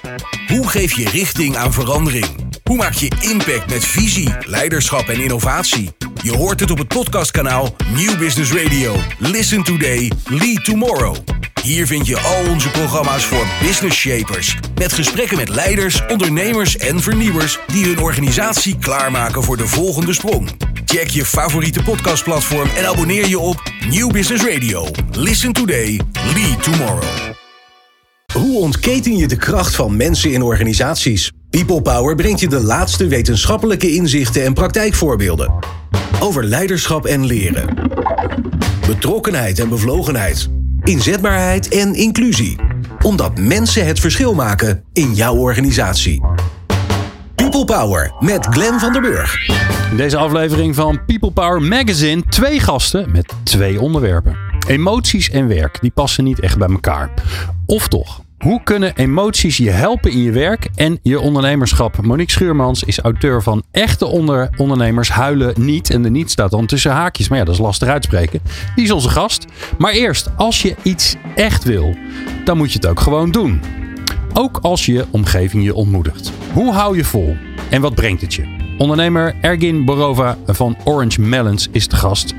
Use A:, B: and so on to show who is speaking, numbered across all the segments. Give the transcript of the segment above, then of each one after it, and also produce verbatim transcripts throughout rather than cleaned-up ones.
A: Hoe geef je richting aan verandering? Hoe maak je impact met visie, leiderschap en innovatie? Je hoort het op het podcastkanaal Nieuw Business Radio. Listen today, lead tomorrow. Hier vind je al onze programma's voor business shapers. Met gesprekken met leiders, ondernemers en vernieuwers die hun organisatie klaarmaken voor de volgende sprong. Check je favoriete podcastplatform en abonneer je op Nieuw Business Radio. Listen today, lead tomorrow. Hoe ontketen je de kracht van mensen in organisaties? People Power brengt je de laatste wetenschappelijke inzichten en praktijkvoorbeelden. Over leiderschap en leren. Betrokkenheid en bevlogenheid. Inzetbaarheid en inclusie. Omdat mensen het verschil maken in jouw organisatie. People Power met Glenn van der Burg.
B: In deze aflevering van People Power Magazine twee gasten met twee onderwerpen. Emoties en werk, die passen niet echt bij elkaar. Of toch? Hoe kunnen emoties je helpen in je werk en je ondernemerschap? Monique Schuurmans is auteur van Echte onder- ondernemers huilen niet. En de niet staat dan tussen haakjes. Maar ja, dat is lastig uitspreken. Die is onze gast. Maar eerst, als je iets echt wil, dan moet je het ook gewoon doen. Ook als je omgeving je ontmoedigt. Hoe hou je vol? En wat brengt het je? Ondernemer Ergin Borova van Orange Melons is de gast.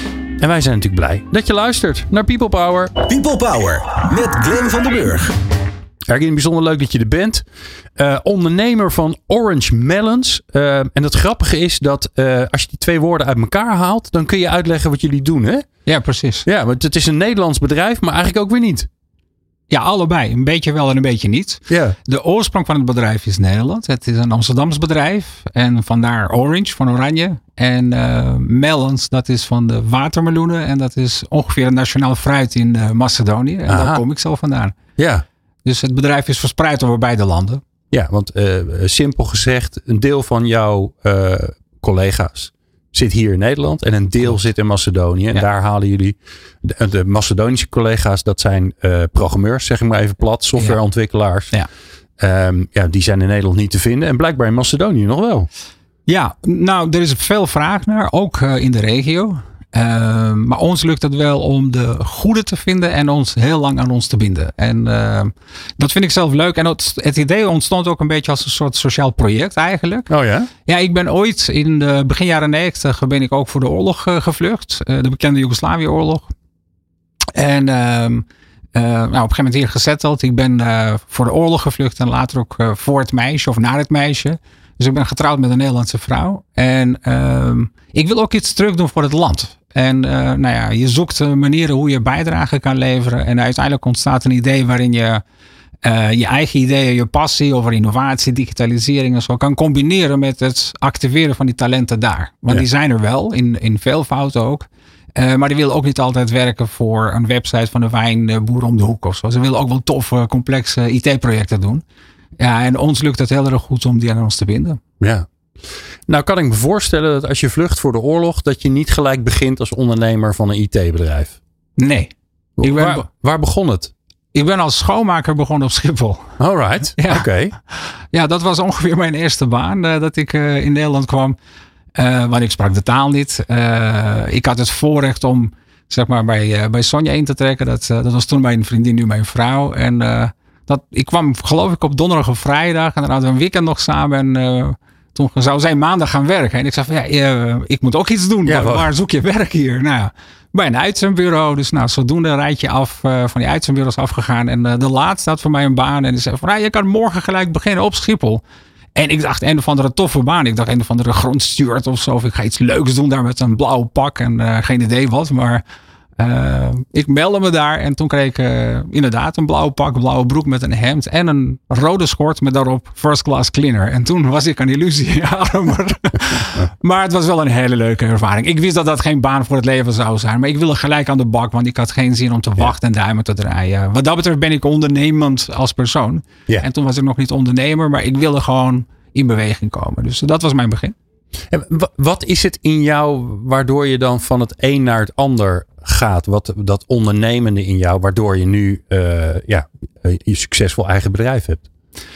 B: En wij zijn natuurlijk blij dat je luistert naar People Power.
A: People Power met Glenn van der Burg.
B: Ergin, bijzonder leuk dat je er bent. Uh, ondernemer van Orange Melons. Uh, en het grappige is dat uh, als je die twee woorden uit elkaar haalt, dan kun je uitleggen wat jullie doen, hè?
C: Ja, precies.
B: Ja, want het is een Nederlands bedrijf, maar eigenlijk ook weer niet.
C: Ja, allebei. Een beetje wel en een beetje niet.
B: Ja.
C: De oorsprong van het bedrijf is Nederland. Het is een Amsterdams bedrijf. En vandaar Orange, van oranje. En uh, Melons, dat is van de watermeloenen. En dat is ongeveer een nationaal fruit in uh, Macedonië. En
B: Aha.
C: daar kom ik zelf vandaan.
B: Ja.
C: Dus het bedrijf is verspreid over beide landen.
B: Ja, want uh, simpel gezegd, een deel van jouw uh, collega's zit hier in Nederland en een deel zit in Macedonië. En ja. Daar halen jullie de, de Macedonische collega's, dat zijn uh, programmeurs, zeg ik maar even plat, softwareontwikkelaars. Ja. Um, ja, die zijn in Nederland niet te vinden en blijkbaar in Macedonië nog wel.
C: Ja, nou, er is veel vraag naar, ook uh, in de regio. Uh, maar ons lukt het wel om de goede te vinden en ons heel lang aan ons te binden. En uh, dat vind ik zelf leuk. En het, het idee ontstond ook een beetje als een soort sociaal project eigenlijk.
B: Oh ja? Ja,
C: ik ben ooit in de begin jaren negentig ben ik ook voor de oorlog uh, gevlucht. Uh, de bekende Joegoslavië-oorlog. En uh, uh, nou, op een gegeven moment hier gezetteld. Ik ben uh, voor de oorlog gevlucht en later ook uh, voor het meisje of naar het meisje. Dus ik ben getrouwd met een Nederlandse vrouw. En uh, ik wil ook iets terug doen voor het land. En uh, nou ja, je zoekt manieren hoe je bijdrage kan leveren. En uiteindelijk ontstaat een idee waarin je uh, je eigen ideeën, je passie over innovatie, digitalisering en zo kan combineren met het activeren van die talenten daar. Want ja. Die zijn er wel, in, in veel fouten ook. Uh, maar die willen ook niet altijd werken voor een website van de wijnboer om de hoek of zo. Ze willen ook wel toffe, complexe I T-projecten doen. Ja, en ons lukt het heel erg goed om die aan ons te binden.
B: Ja. Nou kan ik me voorstellen dat als je vlucht voor de oorlog, dat je niet gelijk begint als ondernemer van een I T-bedrijf.
C: Nee. Ik ben,
B: waar, waar begon het?
C: Ik ben als schoonmaker begonnen op Schiphol.
B: Alright, ja. Oké. Okay.
C: Ja, dat was ongeveer mijn eerste baan uh, dat ik uh, in Nederland kwam. Uh, want ik sprak de taal niet. Uh, ik had het voorrecht om zeg maar bij, uh, bij Sonja in te trekken. Dat, uh, dat was toen mijn vriendin, nu mijn vrouw. En uh, dat, ik kwam geloof ik op donderdag of vrijdag. En dan hadden we een weekend nog samen. En uh, toen zou zij maandag gaan werken. En ik zei van ja, uh, ik moet ook iets doen. Ja, waar, waar zoek je werk hier? Nou ja, bij een uitzendbureau. Dus nou, zodoende een rijtje af uh, van die uitzendbureaus afgegaan. En uh, de laatste had voor mij een baan. En die zei van nou, je kan morgen gelijk beginnen op Schiphol. En ik dacht een of andere toffe baan. Ik dacht een of andere grondsteward of zo. Of ik ga iets leuks doen daar met een blauw pak. En uh, geen idee wat. Maar uh, ik meldde me daar. En toen kreeg ik uh, inderdaad een blauw pak, een blauwe broek met een hemd. En een rode schort met daarop first class cleaner. En toen was ik aan illusie armer. Maar het was wel een hele leuke ervaring. Ik wist dat dat geen baan voor het leven zou zijn. Maar ik wilde gelijk aan de bak. Want ik had geen zin om te wachten en duimen te draaien. Wat dat betreft ben ik ondernemend als persoon. Ja. En toen was ik nog niet ondernemer. Maar ik wilde gewoon in beweging komen. Dus dat was mijn begin.
B: En wat is het in jou waardoor je dan van het een naar het ander gaat? Wat dat ondernemende in jou, waardoor je nu uh, ja, je succesvol eigen bedrijf hebt?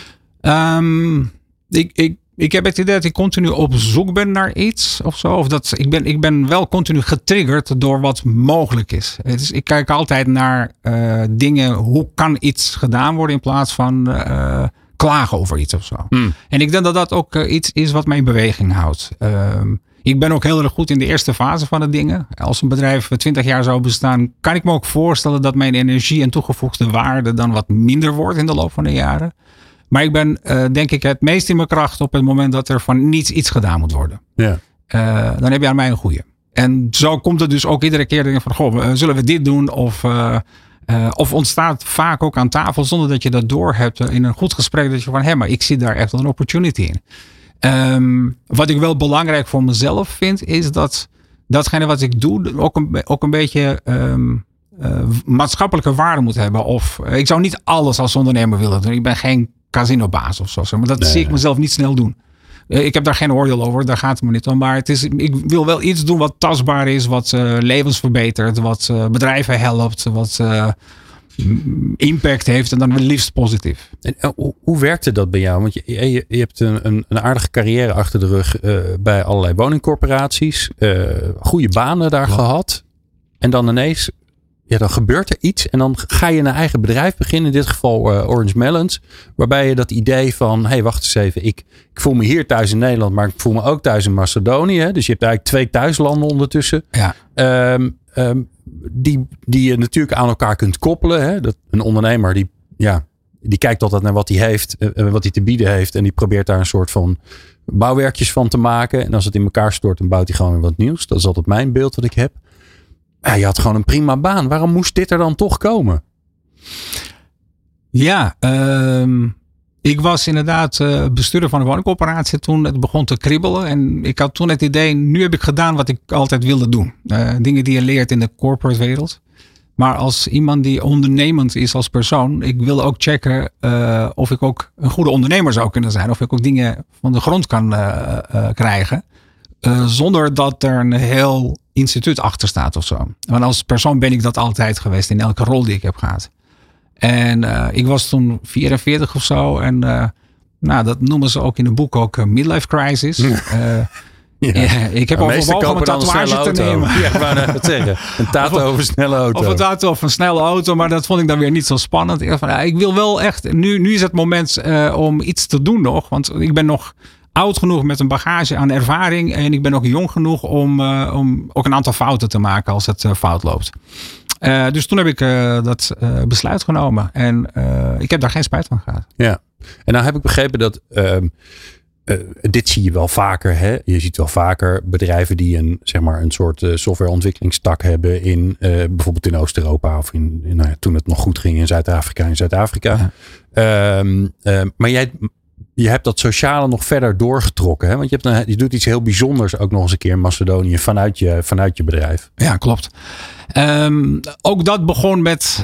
C: Um, ik, ik, ik heb het idee dat ik continu op zoek ben naar iets of zo. Of dat, ik, ben, ik ben wel continu getriggerd door wat mogelijk is. Het is ik kijk altijd naar uh, dingen. Hoe kan iets gedaan worden in plaats van Uh, klagen over iets of zo.
B: Mm.
C: En ik denk dat dat ook uh, iets is wat mij in beweging houdt. Um, ik ben ook heel erg goed in de eerste fase van de dingen. Als een bedrijf twintig jaar zou bestaan, kan ik me ook voorstellen dat mijn energie en toegevoegde waarde dan wat minder wordt in de loop van de jaren. Maar ik ben uh, denk ik het meest in mijn kracht op het moment dat er van niets iets gedaan moet worden.
B: Ja.
C: Uh, dan heb je aan mij een goeie. En zo komt het dus ook iedere keer van, goh, zullen we dit doen? Of, uh, uh, of ontstaat vaak ook aan tafel zonder dat je dat doorhebt in een goed gesprek. Dat je van, hé, maar ik zie daar echt wel een opportunity in. Um, wat ik wel belangrijk voor mezelf vind, is dat datgene wat ik doe ook een, ook een beetje um, uh, maatschappelijke waarde moet hebben. Of uh, ik zou niet alles als ondernemer willen doen. Ik ben geen casinobaas of zo. Maar dat nee, zie ik mezelf niet snel doen. Ik heb daar geen oordeel over, daar gaat het me niet om. Maar het is, ik wil wel iets doen wat tastbaar is, wat uh, levens verbetert, wat uh, bedrijven helpt, wat uh, impact heeft en dan het liefst positief.
B: En, uh, hoe, hoe werkte dat bij jou? Want je, je, je hebt een, een, een aardige carrière achter de rug uh, bij allerlei woningcorporaties, uh, goede banen daar ja. gehad. En dan ineens, ja, dan gebeurt er iets en dan ga je een eigen bedrijf beginnen. In dit geval uh, Orange Melons. Waarbij je dat idee van, hé, hey, wacht eens even. Ik, ik voel me hier thuis in Nederland, maar ik voel me ook thuis in Macedonië. Hè? Dus je hebt eigenlijk twee thuislanden ondertussen.
C: Ja.
B: Um, um, die, die je natuurlijk aan elkaar kunt koppelen. Hè? Dat, een ondernemer die, ja, die kijkt altijd naar wat hij heeft, uh, wat hij te bieden heeft. En die probeert daar een soort van bouwwerkjes van te maken. En als het in elkaar stort, dan bouwt hij gewoon weer wat nieuws. Dat is altijd mijn beeld wat ik heb. Ja, je had gewoon een prima baan. Waarom moest dit er dan toch komen?
C: Ja, um, ik was inderdaad uh, bestuurder van een woningcorporatie toen het begon te kriebelen. En ik had toen het idee, nu heb ik gedaan wat ik altijd wilde doen. Uh, dingen die je leert in de corporate wereld. Maar als iemand die ondernemend is als persoon, ik wilde ook checken uh, of ik ook een goede ondernemer zou kunnen zijn. Of ik ook dingen van de grond kan uh, uh, krijgen. Uh, zonder dat er een heel instituut achter staat of zo. Want als persoon ben ik dat altijd geweest in elke rol die ik heb gehad. En uh, ik was toen vierenveertig of zo. En uh, nou, dat noemen ze ook in het boek ook uh, midlife crisis. Uh, ja. Ja, ik heb overwogen om een tatoeage te nemen.
B: Ja, ik wou net zeggen. Een tato of, over een snelle auto.
C: Of een tato of een snelle auto. Maar dat vond ik dan weer niet zo spannend. Ik dacht van, ja, ik wil wel echt... Nu, nu is het moment uh, om iets te doen nog. Want ik ben nog... oud genoeg met een bagage aan ervaring. En ik ben ook jong genoeg om, uh, om ook een aantal fouten te maken als het uh, fout loopt. Uh, dus toen heb ik uh, dat uh, besluit genomen. En uh, ik heb daar geen spijt van gehad.
B: Ja, en nou heb ik begrepen dat... Uh, uh, dit zie je wel vaker. Hè? Je ziet wel vaker bedrijven die een, zeg maar, een soort uh, softwareontwikkelingstak hebben. In, uh, bijvoorbeeld in Oost-Europa. Of in, in, nou ja, toen het nog goed ging in Zuid-Afrika. In Zuid-Afrika. Ja. Um, uh, maar jij... Je hebt dat sociale nog verder doorgetrokken. Hè? Want je, hebt een, je doet iets heel bijzonders ook nog eens een keer in Macedonië vanuit je, vanuit je bedrijf.
C: Ja, klopt. Um, ook dat begon met,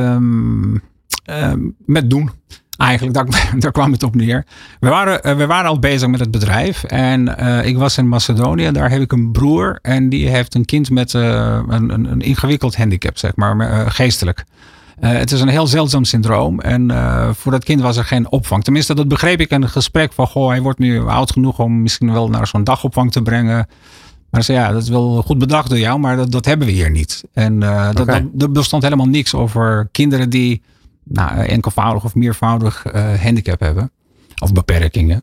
C: um, um, met doen. Eigenlijk, daar, daar kwam het op neer. We waren, uh, we waren al bezig met het bedrijf. En uh, ik was in Macedonië. Daar heb ik een broer. En die heeft een kind met uh, een, een, een ingewikkeld handicap, zeg maar, uh, geestelijk. Uh, het is een heel zeldzaam syndroom. En uh, voor dat kind was er geen opvang. Tenminste, dat begreep ik in een gesprek van... Goh, hij wordt nu oud genoeg om misschien wel naar zo'n dagopvang te brengen. Maar ze ja, dat is wel goed bedacht door jou, maar dat, dat hebben we hier niet. En uh, dat,
B: okay.
C: dat, er bestond helemaal niks over kinderen die nou, enkelvoudig of meervoudig uh, handicap hebben. Of beperkingen.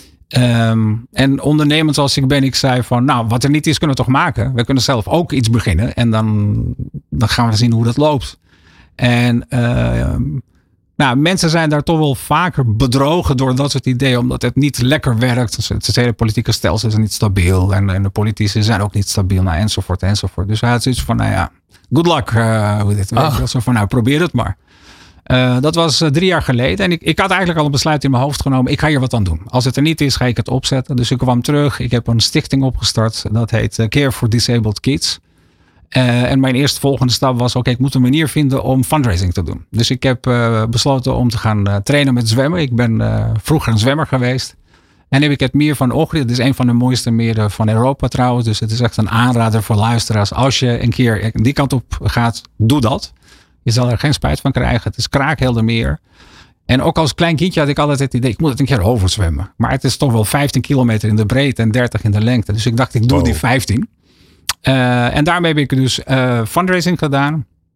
C: Um, en ondernemend als ik ben, ik zei van... Nou, wat er niet is, kunnen we toch maken? We kunnen zelf ook iets beginnen. En dan, dan gaan we zien hoe dat loopt. En uh, nou, mensen zijn daar toch wel vaker bedrogen door dat soort ideeën. Omdat het niet lekker werkt. Het hele politieke stelsel is niet stabiel. En, en de politici zijn ook niet stabiel. Nou, enzovoort, enzovoort. Dus hij had zoiets van, nou ja, good luck. Uh, hoe dit
B: oh.
C: Zo van, nou, probeer het maar. Uh, dat was uh, drie jaar geleden. En ik, ik had eigenlijk al een besluit in mijn hoofd genomen. Ik ga hier wat aan doen. Als het er niet is, ga ik het opzetten. Dus ik kwam terug. Ik heb een stichting opgestart. Dat heet uh, Care for Disabled Kids. Uh, en mijn eerste volgende stap was, oké, okay, ik moet een manier vinden om fundraising te doen. Dus ik heb uh, besloten om te gaan uh, trainen met zwemmen. Ik ben uh, vroeger een zwemmer geweest. En heb ik het meer van Ohrid. Het is een van de mooiste meren van Europa trouwens. Dus het is echt een aanrader voor luisteraars. Als je een keer die kant op gaat, doe dat. Je zal er geen spijt van krijgen. Het is kraakhelder meer. En ook als klein kindje had ik altijd het idee, ik moet het een keer overzwemmen. Maar het is toch wel vijftien kilometer in de breedte en dertig in de lengte. Dus ik dacht, ik doe wow. die vijftien. Uh, en daarmee heb ik dus uh, fundraising gedaan.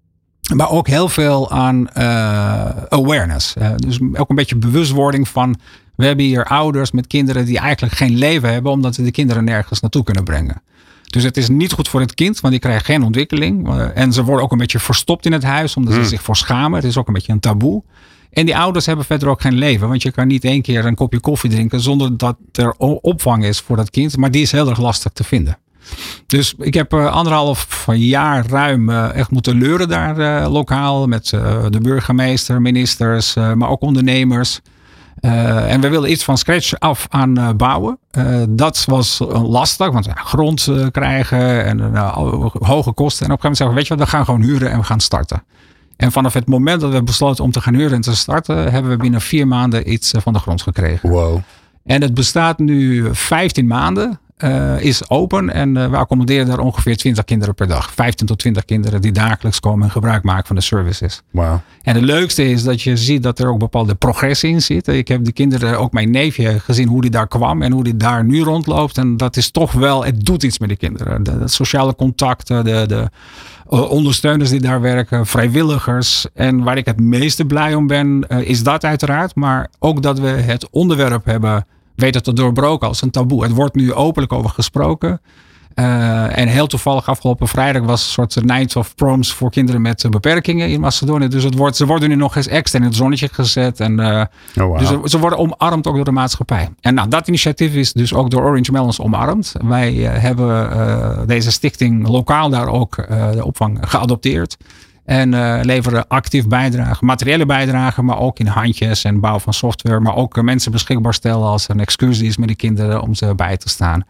C: Maar ook heel veel aan uh, awareness. Uh, dus ook een beetje bewustwording van... we hebben hier ouders met kinderen die eigenlijk geen leven hebben... omdat ze de kinderen nergens naartoe kunnen brengen. Dus het is niet goed voor het kind, want die krijgt geen ontwikkeling. Uh, en ze worden ook een beetje verstopt in het huis... omdat ze hmm. zich voor schamen. Het is ook een beetje een taboe. En die ouders hebben verder ook geen leven. Want je kan niet één keer een kopje koffie drinken... zonder dat er opvang is voor dat kind. Maar die is heel erg lastig te vinden. Dus ik heb uh, anderhalf jaar ruim uh, echt moeten leuren daar uh, lokaal. Met uh, de burgemeester, ministers, uh, maar ook ondernemers. Uh, en we wilden iets van scratch af aan uh, bouwen. Uh, dat was uh, lastig, want ja, grond uh, krijgen en uh, hoge kosten. En op een gegeven moment zeggen we, weet je wat, we gaan gewoon huren en we gaan starten. En vanaf het moment dat we besloten om te gaan huren en te starten... hebben we binnen vier maanden iets uh, van de grond gekregen.
B: Wow.
C: En het bestaat nu vijftien maanden. Uh, is open en uh, we accommoderen daar ongeveer twintig kinderen per dag. vijftien tot twintig kinderen die dagelijks komen en gebruik maken van de services.
B: Wow.
C: En het leukste is dat je ziet dat er ook bepaalde progressie in zit. Ik heb de kinderen, ook mijn neefje, gezien hoe die daar kwam en hoe die daar nu rondloopt. En dat is toch wel, het doet iets met de kinderen. De, de sociale contacten, de, de uh, ondersteuners die daar werken, vrijwilligers. En waar ik het meeste blij om ben, uh, is dat uiteraard. Maar ook dat we het onderwerp hebben weten te doorbroken als een taboe. Het wordt nu openlijk over gesproken. Uh, en heel toevallig afgelopen vrijdag was een soort night of proms voor kinderen met beperkingen in Macedonië. Dus het wordt, ze worden nu nog eens extra in het zonnetje gezet. En, uh, oh, wow. Dus ze, ze worden omarmd ook door de maatschappij. En nou, dat initiatief is dus ook door Orange Melons omarmd. Wij uh, hebben uh, deze stichting lokaal daar ook uh, de opvang geadopteerd. En uh, leveren actief bijdrage, materiële bijdrage, maar ook in handjes en bouw van software. Maar ook uh, mensen beschikbaar stellen als er een excursie is met de kinderen om ze bij te staan.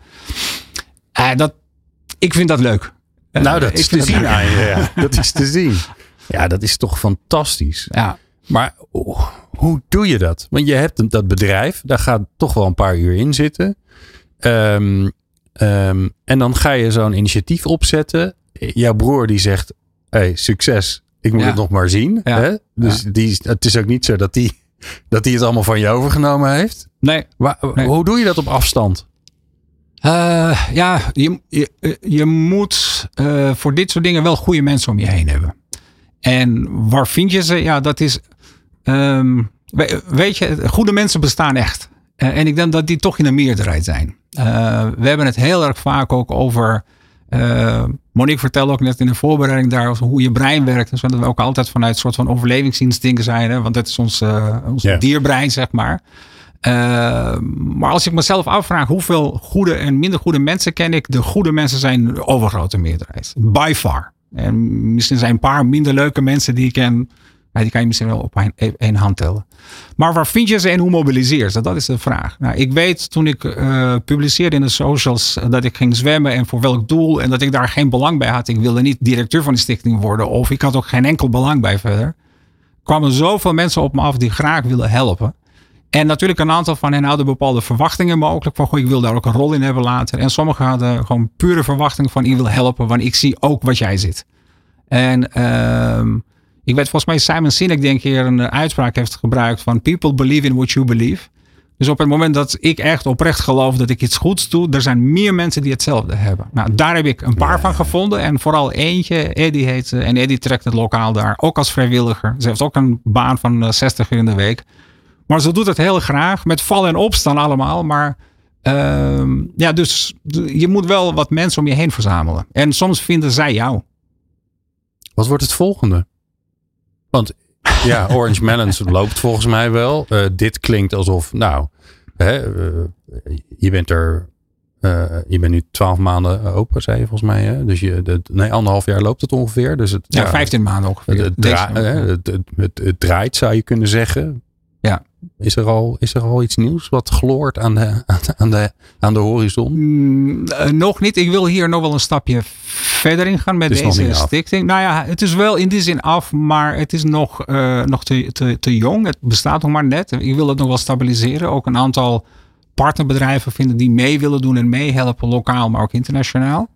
C: Uh, dat, ik vind dat leuk.
B: Uh, nou, dat is te zien. Ja, ja. Dat is te zien. Ja, dat is toch fantastisch.
C: Ja.
B: Maar oh, hoe doe je dat? Want je hebt dat bedrijf, daar gaat toch wel een paar uur in zitten. Um, um, en dan ga je zo'n initiatief opzetten. Jouw broer die zegt... Hey, succes. Ik moet ja. het nog maar zien. Ja. Hè? Dus ja. die, het is ook niet zo dat hij dat het allemaal van je overgenomen heeft.
C: Nee.
B: Maar,
C: nee.
B: Hoe doe je dat op afstand?
C: Uh, ja, je, je, je moet uh, voor dit soort dingen wel goede mensen om je heen hebben. En waar vind je ze? Ja, dat is... Um, weet je, goede mensen bestaan echt. Uh, en ik denk dat die toch in de meerderheid zijn. Uh, we hebben het heel erg vaak ook over... Uh, Monique vertelde ook net in de voorbereiding daar hoe je brein werkt. Dus dat we ook altijd vanuit een soort van overlevingsinstincten zijn. Hè? Want dat is ons, uh, ons yeah. dierbrein, zeg maar. Uh, maar als ik mezelf afvraag hoeveel goede en minder goede mensen ken ik. De goede mensen zijn de overgrote meerderheid. By far. En misschien zijn een paar minder leuke mensen die ik ken. Ja, die kan je misschien wel op één, één hand tellen. Maar waar vind je ze en hoe mobiliseer ze? Dat is de vraag. Nou, ik weet toen ik uh, publiceerde in de socials dat ik ging zwemmen en voor welk doel. En dat ik daar geen belang bij had. Ik wilde niet directeur van de stichting worden. Of ik had ook geen enkel belang bij verder. Kwamen zoveel mensen op me af die graag willen helpen. En natuurlijk een aantal van hen hadden bepaalde verwachtingen mogelijk. Van goh, ik wil daar ook een rol in hebben later. En sommigen hadden gewoon pure verwachting van ik wil helpen. Want ik zie ook wat jij zit. En... Uh, Ik weet volgens mij Simon Sinek denk ik hier een uitspraak heeft gebruikt van people believe in what you believe. Dus op het moment dat ik echt oprecht geloof dat ik iets goeds doe, er zijn meer mensen die hetzelfde hebben. Nou, daar heb ik een paar ja. van gevonden en vooral eentje, Eddie heet ze en Eddie trekt het lokaal daar, ook als vrijwilliger. Ze heeft ook een baan van zestig uur in de week. Maar ze doet het heel graag, met vallen en opstaan allemaal, maar uh, ja, dus je moet wel wat mensen om je heen verzamelen. En soms vinden zij jou.
B: Wat wordt het volgende? Want ja, Orange Melons loopt volgens mij wel. Uh, dit klinkt alsof, nou, hè, uh, je bent er, uh, je bent nu twaalf maanden open, zei je volgens mij. Hè? Dus je, de, nee, anderhalf jaar loopt het ongeveer. Dus het,
C: ja, ja, vijftien maanden ongeveer.
B: Het, het, dra- hè, het, het, het, het draait, zou je kunnen zeggen.
C: Ja.
B: Is er al, is er al iets nieuws wat gloort aan de, aan de, aan de horizon?
C: Mm, uh, nog niet. Ik wil hier nog wel een stapje verder in gaan met deze stichting. Nou ja, het is wel in die zin af, maar het is nog, uh, nog te, te, te jong. Het bestaat nog maar net. Ik wil het nog wel stabiliseren. Ook een aantal partnerbedrijven vinden die mee willen doen en meehelpen, lokaal, maar ook internationaal.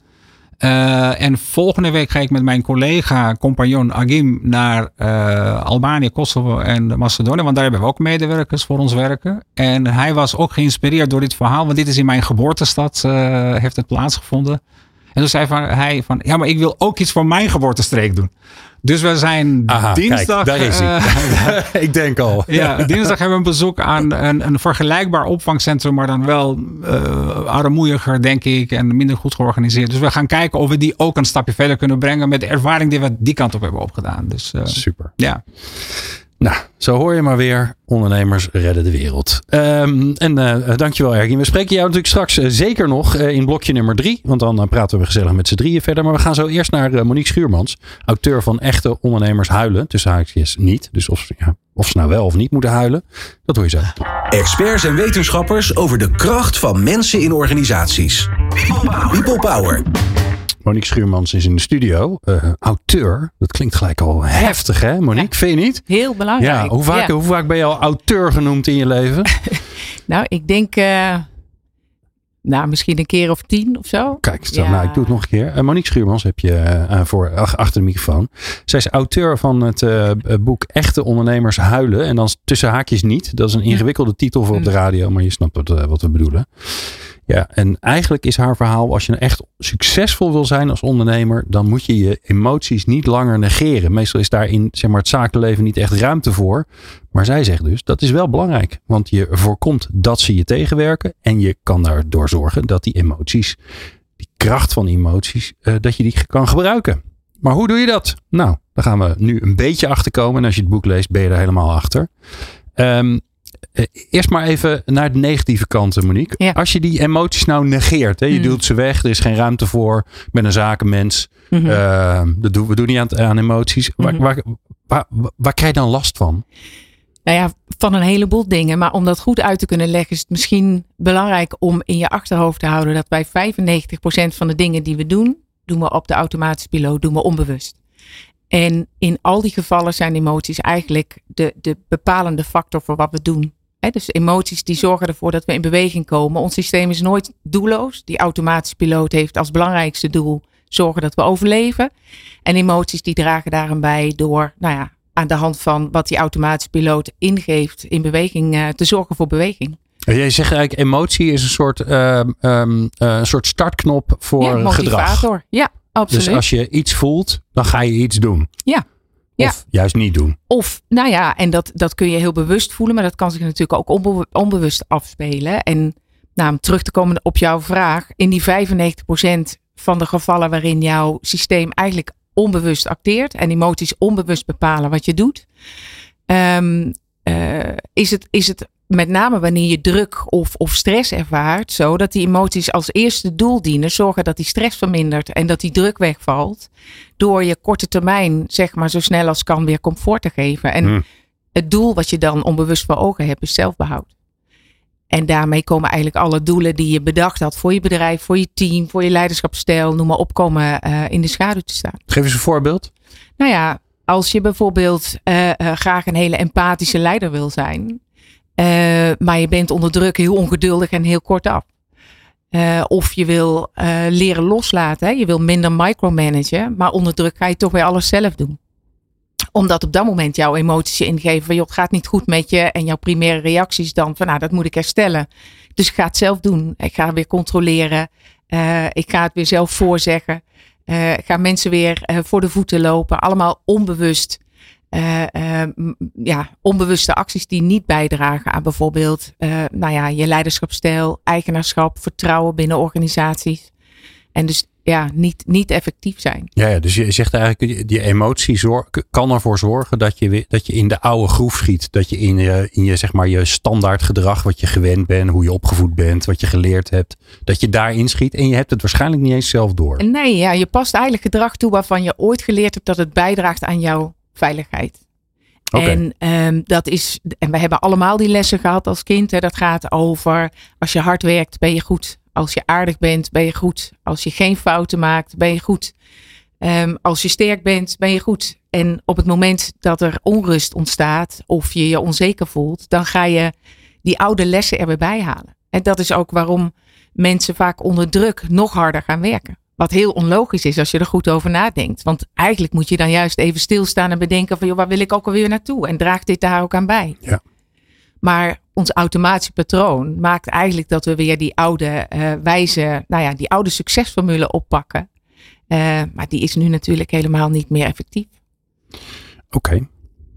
C: Uh, en volgende week ga ik met mijn collega, compagnon Agim naar uh, Albanië, Kosovo en Macedonië. Want daar hebben we ook medewerkers voor ons werken. En hij was ook geïnspireerd door dit verhaal. Want dit is in mijn geboortestad, uh, heeft het plaatsgevonden. toen zei van, hij van, ja, maar ik wil ook iets voor mijn geboortestreek doen. Dus we zijn
B: Aha,
C: dinsdag...
B: Kijk, daar is hij. Uh, ik denk al.
C: Ja, dinsdag hebben we een bezoek aan een, een vergelijkbaar opvangcentrum, maar dan wel uh, armoeiger, denk ik, en minder goed georganiseerd. Dus we gaan kijken of we die ook een stapje verder kunnen brengen met de ervaring die we die kant op hebben opgedaan. Dus, uh,
B: Super.
C: Ja.
B: Nou, zo hoor je maar weer. Ondernemers redden de wereld. Um, en uh, dankjewel Ergin. We spreken jou natuurlijk straks uh, zeker nog uh, in blokje nummer drie. Want dan uh, praten we gezellig met z'n drieën verder. Maar we gaan zo eerst naar uh, Monique Schuurmans. Auteur van Echte Ondernemers Huilen. Tussen haakjes niet. Dus of, ja, of ze nou wel of niet moeten huilen. Dat hoor je zo.
A: Experts en wetenschappers over de kracht van mensen in organisaties. People Power.
B: Monique Schuurmans is in de studio. Uh, auteur. Dat klinkt gelijk al heftig, hè Monique? Ja. Vind je niet?
D: Heel belangrijk.
B: Ja, hoe, vaak,
D: ja.
B: hoe vaak ben je al auteur genoemd in je leven?
D: Nou, ik denk... Uh, nou, misschien een keer of tien of zo.
B: Kijk, stel, ja. nou, ik doe het nog een keer. Uh, Monique Schuurmans heb je uh, voor, ach, achter de microfoon. Zij is auteur van het uh, boek Echte Ondernemers Huilen. En dan tussen haakjes niet. Dat is een ingewikkelde titel voor op de radio. Maar je snapt wat, uh, wat we bedoelen. Ja, en eigenlijk is haar verhaal, als je echt succesvol wil zijn als ondernemer, dan moet je je emoties niet langer negeren. Meestal is daar in zeg maar, het zakenleven niet echt ruimte voor. Maar zij zegt dus, dat is wel belangrijk. Want je voorkomt dat ze je tegenwerken en je kan daardoor zorgen dat die emoties, die kracht van emoties, uh, dat je die kan gebruiken. Maar hoe doe je dat? Nou, daar gaan we nu een beetje achter komen. En als je het boek leest, ben je er helemaal achter. Um, Uh, eerst maar even naar de negatieve kanten, Monique.
D: Ja.
B: Als je die emoties nou negeert. Hè, je mm. duwt ze weg. Er is geen ruimte voor. Ik ben een zakenmens. Mm-hmm. Uh, dat doen, we doen niet aan, aan emoties. Mm-hmm. Waar, waar, waar, waar, waar krijg je dan last van?
D: Nou ja, van een heleboel dingen. Maar om dat goed uit te kunnen leggen is het misschien belangrijk om in je achterhoofd te houden dat wij vijfennegentig procent van de dingen die we doen, doen we op de automatische piloot, doen we onbewust. En in al die gevallen zijn emoties eigenlijk de, de bepalende factor voor wat we doen. He, dus emoties die zorgen ervoor dat we in beweging komen. Ons systeem is nooit doelloos. Die automatische piloot heeft als belangrijkste doel zorgen dat we overleven. En emoties die dragen daaraan bij door nou ja, aan de hand van wat die automatische piloot ingeeft in beweging uh, te zorgen voor beweging.
B: Jij zegt eigenlijk emotie is een soort, uh, um, uh, een soort startknop voor
D: ja, motivator.
B: Gedrag.
D: Ja, absoluut.
B: Dus als je iets voelt, dan ga je iets doen.
D: Ja. Ja.
B: Of juist niet doen.
D: Of, nou ja, en dat, dat kun je heel bewust voelen. Maar dat kan zich natuurlijk ook onbe- onbewust afspelen. En nou, om terug te komen op jouw vraag. In die vijfennegentig procent van de gevallen waarin jouw systeem eigenlijk onbewust acteert. En emoties onbewust bepalen wat je doet. Um, uh, is, het, is het met name wanneer je druk of, of stress ervaart. Zo dat die emoties als eerste doel dienen. Zorgen dat die stress vermindert en dat die druk wegvalt. Door je korte termijn, zeg maar zo snel als kan, weer comfort te geven. En hmm. het doel wat je dan onbewust voor ogen hebt is zelfbehoud. En daarmee komen eigenlijk alle doelen die je bedacht had voor je bedrijf, voor je team, voor je leiderschapsstijl, noem maar op, komen uh, in de schaduw te staan.
B: Geef eens een voorbeeld.
D: Nou ja, als je bijvoorbeeld uh, uh, graag een hele empathische leider wil zijn. Uh, maar je bent onder druk heel ongeduldig en heel kortaf. Uh, of je wil uh, leren loslaten. Hè? Je wil minder micromanagen. Maar onder druk ga je toch weer alles zelf doen. Omdat op dat moment jouw emoties je ingeven van joh, het gaat niet goed met je. En jouw primaire reactie is dan van nou, dat moet ik herstellen. Dus ik ga het zelf doen. Ik ga weer controleren. Uh, ik ga het weer zelf voorzeggen. Uh, ik ga mensen weer uh, voor de voeten lopen. Allemaal onbewust. Uh, uh, ja, onbewuste acties die niet bijdragen aan bijvoorbeeld uh, nou ja, je leiderschapsstijl, eigenaarschap, vertrouwen binnen organisaties. En dus ja, niet, niet effectief zijn.
B: Ja, ja, dus je zegt eigenlijk, die, die emotie zorg, kan ervoor zorgen dat je, weer, dat je in de oude groef schiet. Dat je in je, in je, zeg maar, je standaard gedrag, wat je gewend bent, hoe je opgevoed bent, wat je geleerd hebt, dat je daarin schiet en je hebt het waarschijnlijk niet eens zelf door.
D: Nee, ja, je past eigenlijk gedrag toe waarvan je ooit geleerd hebt dat het bijdraagt aan jouw veiligheid. Okay. En um, dat is, en we hebben allemaal die lessen gehad als kind. Hè, dat gaat over als je hard werkt, ben je goed. Als je aardig bent, ben je goed. Als je geen fouten maakt, ben je goed. Um, als je sterk bent, ben je goed. En op het moment dat er onrust ontstaat of je je onzeker voelt, dan ga je die oude lessen er weer bij halen. En dat is ook waarom mensen vaak onder druk nog harder gaan werken. Wat heel onlogisch is als je er goed over nadenkt. Want eigenlijk moet je dan juist even stilstaan en bedenken van joh, waar wil ik ook alweer naartoe? En draagt dit daar ook aan bij?
B: Ja.
D: Maar ons automatische patroon maakt eigenlijk dat we weer die oude uh, wijze, nou ja, die oude succesformule oppakken. Uh, maar die is nu natuurlijk helemaal niet meer effectief.
B: Oké. Okay.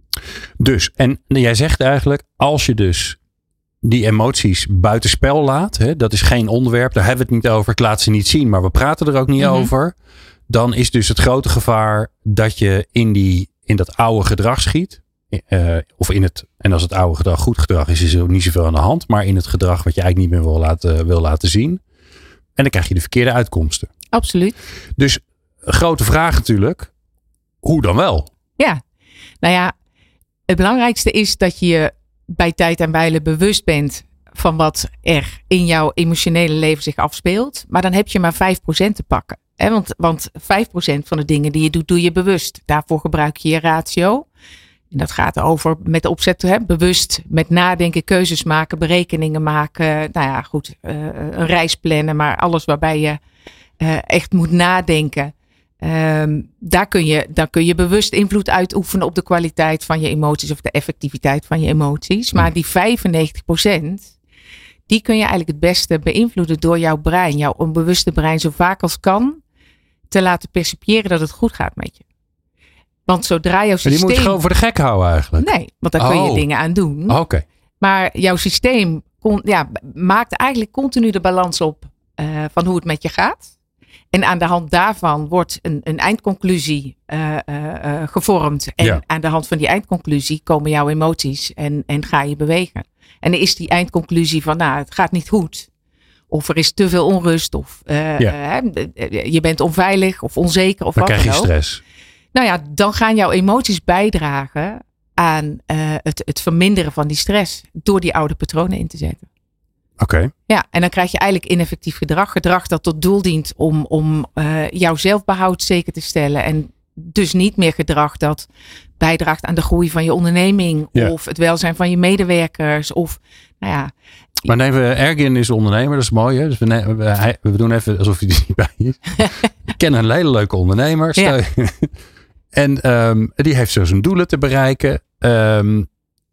B: Dus, en jij zegt eigenlijk, als je dus die emoties buitenspel laat, hè, dat is geen onderwerp, daar hebben we het niet over, ik laat ze niet zien, maar we praten er ook niet mm-hmm. over. Dan is dus het grote gevaar dat je in, die, in dat oude gedrag schiet. Uh, of in het, en als het oude gedrag goed gedrag is, is er ook niet zoveel aan de hand. Maar in het gedrag wat je eigenlijk niet meer wil laten, wil laten zien. En dan krijg je de verkeerde uitkomsten.
D: Absoluut.
B: Dus grote vraag natuurlijk, hoe dan wel?
D: Ja, nou ja, het belangrijkste is dat je je bij tijd en wijle bewust bent van wat er in jouw emotionele leven zich afspeelt. Maar dan heb je maar vijf procent te pakken. Hè? Want, want vijf procent van de dingen die je doet, doe je bewust. Daarvoor gebruik je je ratio. En dat gaat over met de opzet, hè, bewust met nadenken, keuzes maken, berekeningen maken. Nou ja, goed, uh, een reis plannen, maar alles waarbij je uh, echt moet nadenken. Um, daar, kun je, daar kun je bewust invloed uitoefenen op de kwaliteit van je emoties of de effectiviteit van je emoties. Maar die vijfennegentig procent, die kun je eigenlijk het beste beïnvloeden door jouw brein, jouw onbewuste brein zo vaak als kan te laten percipiëren dat het goed gaat met je. Want zodra jouw systeem...
B: Maar die moet je gewoon voor de gek houden eigenlijk?
D: Nee, want daar kun je
B: oh.
D: dingen aan doen.
B: Oké. Okay.
D: Maar jouw systeem kon, ja, maakt eigenlijk continu de balans op uh, van hoe het met je gaat. En aan de hand daarvan wordt een, een eindconclusie uh, uh, uh, gevormd. En ja. aan de hand van die eindconclusie komen jouw emoties en, en ga je bewegen. En dan is die eindconclusie van, nou, het gaat niet goed. Of er is te veel onrust. Of uh, ja. uh, je bent onveilig of onzeker. Of
B: dan
D: wat
B: krijg je
D: dan ook.
B: stress.
D: Nou ja, dan gaan jouw emoties bijdragen aan uh, het, het verminderen van die stress. Door die oude patronen in te zetten.
B: Oké. Okay.
D: Ja, en dan krijg je eigenlijk ineffectief gedrag. Gedrag dat tot doel dient om, om uh, jouw zelfbehoud zeker te stellen. En dus niet meer gedrag dat bijdraagt aan de groei van je onderneming. Ja. Of het welzijn van je medewerkers. Of, nou ja.
B: Maar nee, we, Ergin is ondernemer, dat is mooi. Hè? Dus we, ne- we, we doen even alsof hij er niet bij is. Ik ken een hele leuke ondernemer. Ja. En um, die heeft zo zijn doelen te bereiken. Um,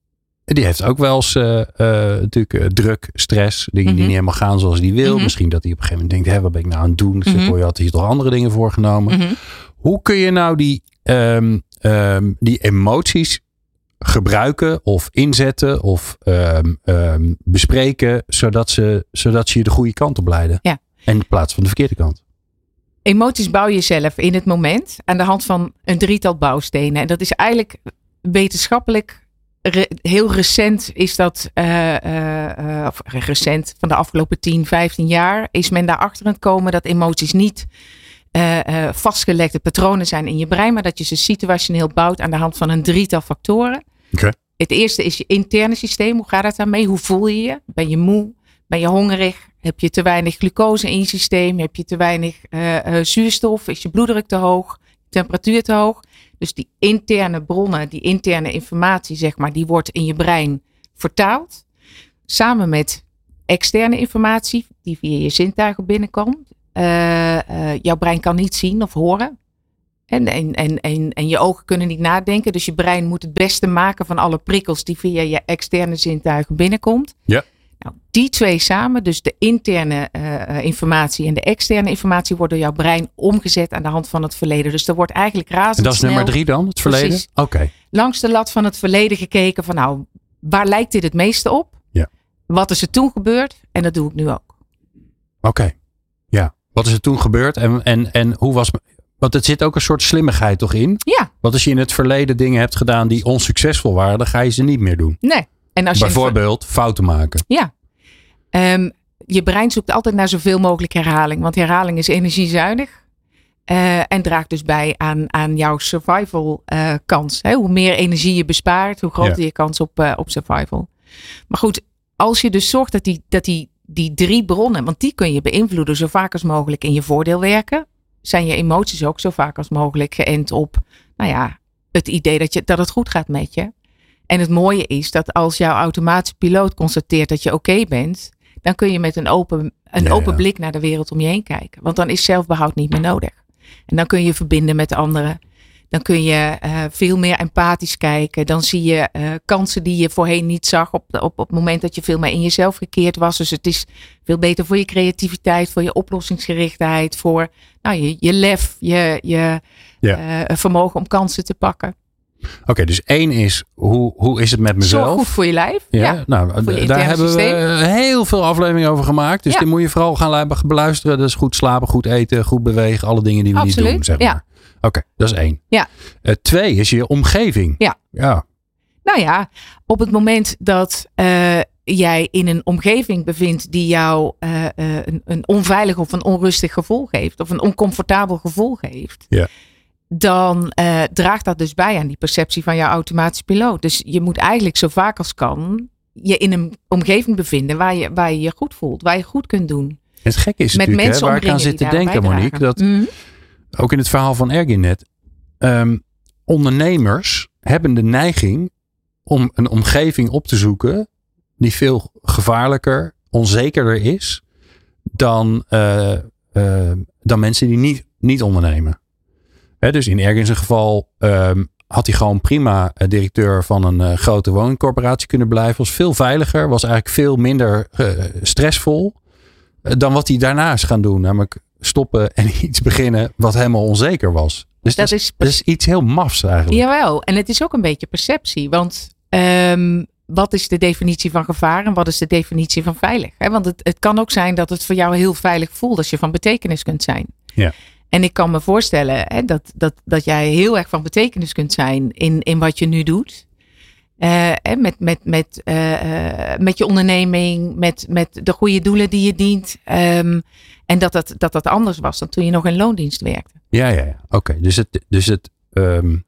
B: die heeft ook wel eens uh, uh, natuurlijk uh, druk, stress. Dingen mm-hmm. die niet helemaal gaan zoals hij wil. Mm-hmm. Misschien dat hij op een gegeven moment denkt, hé, wat ben ik nou aan het doen? Dus mm-hmm. je had hier toch andere dingen voorgenomen. Mm-hmm. Hoe kun je nou die, um, um, die emoties gebruiken of inzetten of um, um, bespreken, zodat ze, zodat ze je de goede kant op leiden?
D: Ja.
B: En in plaats van de verkeerde kant.
D: Emoties bouw je zelf in het moment aan de hand van een drietal bouwstenen. En dat is eigenlijk wetenschappelijk re- heel recent is dat, uh, uh, of recent van de afgelopen tien, vijftien jaar, is men daarachter aan het komen dat emoties niet uh, uh, vastgelegde patronen zijn in je brein, maar dat je ze situationeel bouwt aan de hand van een drietal factoren.
B: Okay.
D: Het eerste is je interne systeem. Hoe gaat het daarmee? Hoe voel je je? Ben je moe? Ben je hongerig? Heb je te weinig glucose in je systeem? Heb je te weinig uh, uh, zuurstof? Is je bloeddruk te hoog? Temperatuur te hoog? Dus die interne bronnen, die interne informatie, zeg maar, die wordt in je brein vertaald. Samen met externe informatie, die via je zintuigen binnenkomt. Uh, uh, jouw brein kan niet zien of horen. En, en, en, en, en je ogen kunnen niet nadenken. Dus je brein moet het beste maken van alle prikkels die via je externe zintuigen binnenkomt.
B: Ja.
D: Nou, die twee samen, dus de interne uh, informatie en de externe informatie, worden door jouw brein omgezet aan de hand van het verleden. Dus er wordt eigenlijk razendsnel.
B: En dat is nummer drie dan, het verleden? Oké. Okay.
D: Langs de lat van het verleden gekeken van, nou, waar lijkt dit het meeste op?
B: Ja.
D: Wat is er toen gebeurd? En dat doe ik nu ook.
B: Oké. Okay. Ja. Wat is er toen gebeurd? En, en, en hoe was... Want het zit ook een soort slimmigheid toch in?
D: Ja.
B: Want als je in het verleden dingen hebt gedaan die onsuccesvol waren, dan ga je ze niet meer doen.
D: Nee. En als
B: Bijvoorbeeld
D: je
B: fouten maken.
D: Ja. Um, je brein zoekt altijd naar zoveel mogelijk herhaling. Want herhaling is energiezuinig. Uh, en draagt dus bij aan, aan jouw survival uh, kans. Hè? Hoe meer energie je bespaart, hoe groter ja. je kans op, uh, op survival. Maar goed, als je dus zorgt dat die, dat die, die drie bronnen, want die kun je beïnvloeden zo vaak als mogelijk in je voordeel werken, zijn je emoties ook zo vaak als mogelijk geënt op, nou ja, het idee dat, je, dat het goed gaat met je. En het mooie is dat als jouw automatische piloot constateert dat je oké okay bent, dan kun je met een open, een ja, open ja. blik naar de wereld om je heen kijken. Want dan is zelfbehoud niet meer nodig. En dan kun je verbinden met anderen. Dan kun je uh, veel meer empathisch kijken. Dan zie je uh, kansen die je voorheen niet zag op, op, op het moment dat je veel meer in jezelf gekeerd was. Dus het is veel beter voor je creativiteit, voor je oplossingsgerichtheid, voor nou, je, je lef, je, je ja. uh, vermogen om kansen te pakken.
B: Oké, okay, dus één is, hoe, hoe is het met mezelf?
D: Zorg goed voor je lijf.
B: Ja,
D: ja
B: nou,
D: voor je
B: daar hebben
D: systeem.
B: we heel veel afleveringen over gemaakt. Dus ja. die moet je vooral gaan beluisteren. Dus goed slapen, goed eten, goed bewegen. Alle dingen die we
D: Absoluut.
B: niet doen, zeg maar.
D: Ja.
B: Oké, okay, dat is één.
D: Ja.
B: Uh, twee is je omgeving.
D: Ja.
B: ja.
D: Nou ja, op het moment dat uh, jij in een omgeving bevindt die jou uh, uh, een, een onveilig of een onrustig gevoel geeft. Of een oncomfortabel gevoel geeft.
B: Ja.
D: Dan uh, draagt dat dus bij aan die perceptie van jouw automatische piloot. Dus je moet eigenlijk zo vaak als kan je in een omgeving bevinden waar je waar je, je goed voelt. Waar je goed kunt doen.
B: Het gekke is
D: met
B: natuurlijk, hè, waar ik aan zit te denken, Monique. Dat mm-hmm. ook in het verhaal van Ergin net. Um, ondernemers hebben de neiging om een omgeving op te zoeken die veel gevaarlijker, onzekerder is dan, uh, uh, dan mensen die niet, niet ondernemen. He, dus in Ergin zijn geval um, had hij gewoon prima uh, directeur van een uh, grote woningcorporatie kunnen blijven. Was veel veiliger, was eigenlijk veel minder uh, stressvol uh, dan wat hij daarna is gaan doen. Namelijk stoppen en iets beginnen wat helemaal onzeker was. Dus dat, dat, is, dat is iets heel mafs eigenlijk.
D: Jawel, en het is ook een beetje perceptie. Want um, wat is de definitie van gevaar en wat is de definitie van veilig? He, want het, het kan ook zijn dat het voor jou heel veilig voelt als je van betekenis kunt zijn.
B: Ja.
D: En ik kan me voorstellen hè, dat, dat, dat jij heel erg van betekenis kunt zijn in, in wat je nu doet. Uh, met, met, met, uh, met je onderneming, met, met de goede doelen die je dient. Um, en dat dat, dat dat anders was dan toen je nog in loondienst werkte.
B: Ja, ja, ja. Oké. Okay. Dus het, dus het um,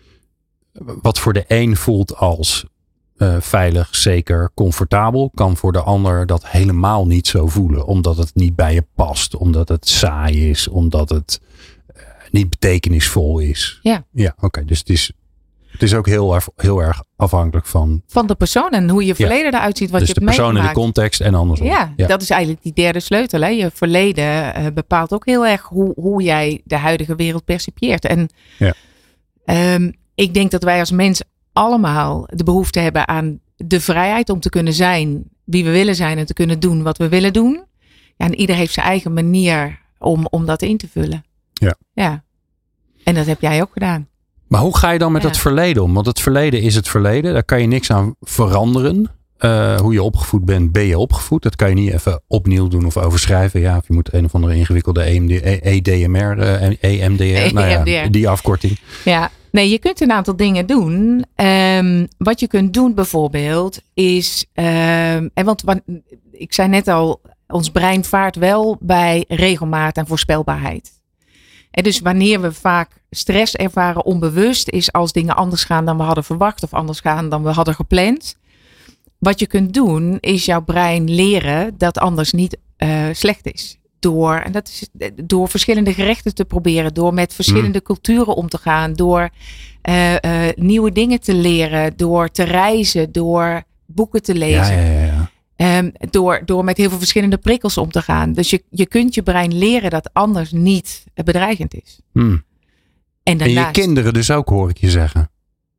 B: wat voor de een voelt als uh, veilig, zeker, comfortabel, kan voor de ander dat helemaal niet zo voelen. Omdat het niet bij je past, omdat het saai is, omdat het uh, niet betekenisvol is.
D: Ja.
B: Ja, oké. Okay. Dus het is, het is ook heel erg, heel erg afhankelijk van...
D: Van de persoon en hoe je verleden ja. eruit ziet, wat
B: dus
D: je hebt
B: meegemaakt. Dus de persoon
D: meegemaakt.
B: in de context en andersom.
D: Ja, ja, dat is eigenlijk die derde sleutel. Hè. Je verleden uh, bepaalt ook heel erg hoe, hoe jij de huidige wereld percipieert. En
B: ja.
D: um, ik denk dat wij als mens allemaal de behoefte hebben aan de vrijheid om te kunnen zijn wie we willen zijn en te kunnen doen wat we willen doen. Ja, en ieder heeft zijn eigen manier om, om dat in te vullen.
B: Ja.
D: Ja. En dat heb jij ook gedaan.
B: Maar hoe ga je dan met
D: ja.
B: het verleden om? Want het verleden is het verleden. Daar kan je niks aan veranderen. Uh, hoe je opgevoed bent, ben je opgevoed. Dat kan je niet even opnieuw doen of overschrijven. Ja, of je moet een of andere ingewikkelde E D M R, uh, E M D R, nou ja, die afkorting.
D: Ja, nee, je kunt een aantal dingen doen. Um, wat je kunt doen bijvoorbeeld is, um, en want ik zei net al, ons brein vaart wel bij regelmaat en voorspelbaarheid. En dus wanneer we vaak stress ervaren onbewust is als dingen anders gaan dan we hadden verwacht of anders gaan dan we hadden gepland. Wat je kunt doen is jouw brein leren dat anders niet uh, slecht is. Door, en dat is, door verschillende gerechten te proberen, door met verschillende mm. culturen om te gaan, door uh, uh, nieuwe dingen te leren, door te reizen, door boeken te lezen.
B: Ja, ja, ja.
D: Um, door, door met heel veel verschillende prikkels om te gaan. Dus je, je kunt je brein leren dat anders niet bedreigend is.
B: Hmm.
D: En, daarnaast,
B: en je kinderen dus ook, hoor ik je zeggen.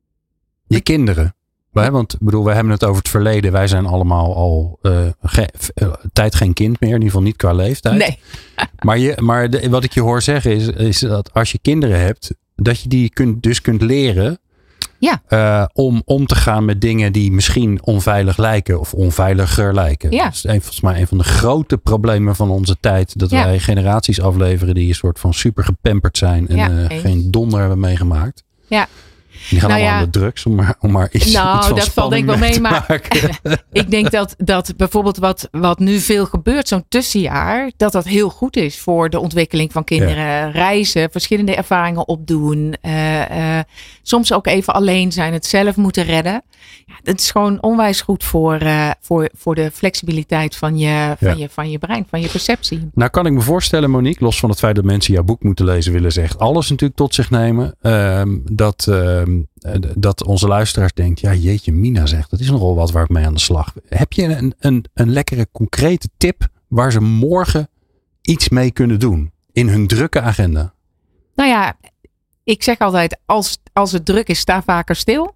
B: Je ik, kinderen. Wij, want ik bedoel, wij hebben het over het verleden. Wij zijn allemaal al uh, ge, uh, tijd geen kind meer. In ieder geval niet qua leeftijd.
D: Nee.
B: maar je, maar de, wat ik je hoor zeggen is, is dat als je kinderen hebt, dat je die kunt, dus kunt leren.
D: Ja.
B: Uh, om om te gaan met dingen die misschien onveilig lijken of onveiliger lijken.
D: Ja.
B: Dat is een, volgens mij een van de grote problemen van onze tijd. Dat ja. wij generaties afleveren die een soort van super gepamperd zijn en
D: ja,
B: uh, geen donder hebben meegemaakt.
D: Ja.
B: Die gaan
D: nou
B: allemaal
D: ja,
B: aan de drugs om maar, om maar iets,
D: nou,
B: iets van
D: dat valt denk ik wel mee. Maar ik denk dat, dat bijvoorbeeld wat, wat nu veel gebeurt, zo'n tussenjaar, dat dat heel goed is voor de ontwikkeling van kinderen. Ja. Reizen, verschillende ervaringen opdoen. Uh, uh, soms ook even alleen zijn, het zelf moeten redden. Ja, dat is gewoon onwijs goed voor, uh, voor, voor de flexibiliteit van je, van, ja. je, van je brein, van je perceptie.
B: Nou kan ik me voorstellen, Monique, los van het feit dat mensen jouw boek moeten lezen, willen ze echt alles natuurlijk tot zich nemen. Uh, dat... Uh, dat onze luisteraars denkt, ja jeetje Mina zegt, dat is nogal wat waar ik mee aan de slag. Heb je een, een, een lekkere concrete tip waar ze morgen iets mee kunnen doen in hun drukke agenda?
D: Nou ja, ik zeg altijd, als, als het druk is, sta vaker stil.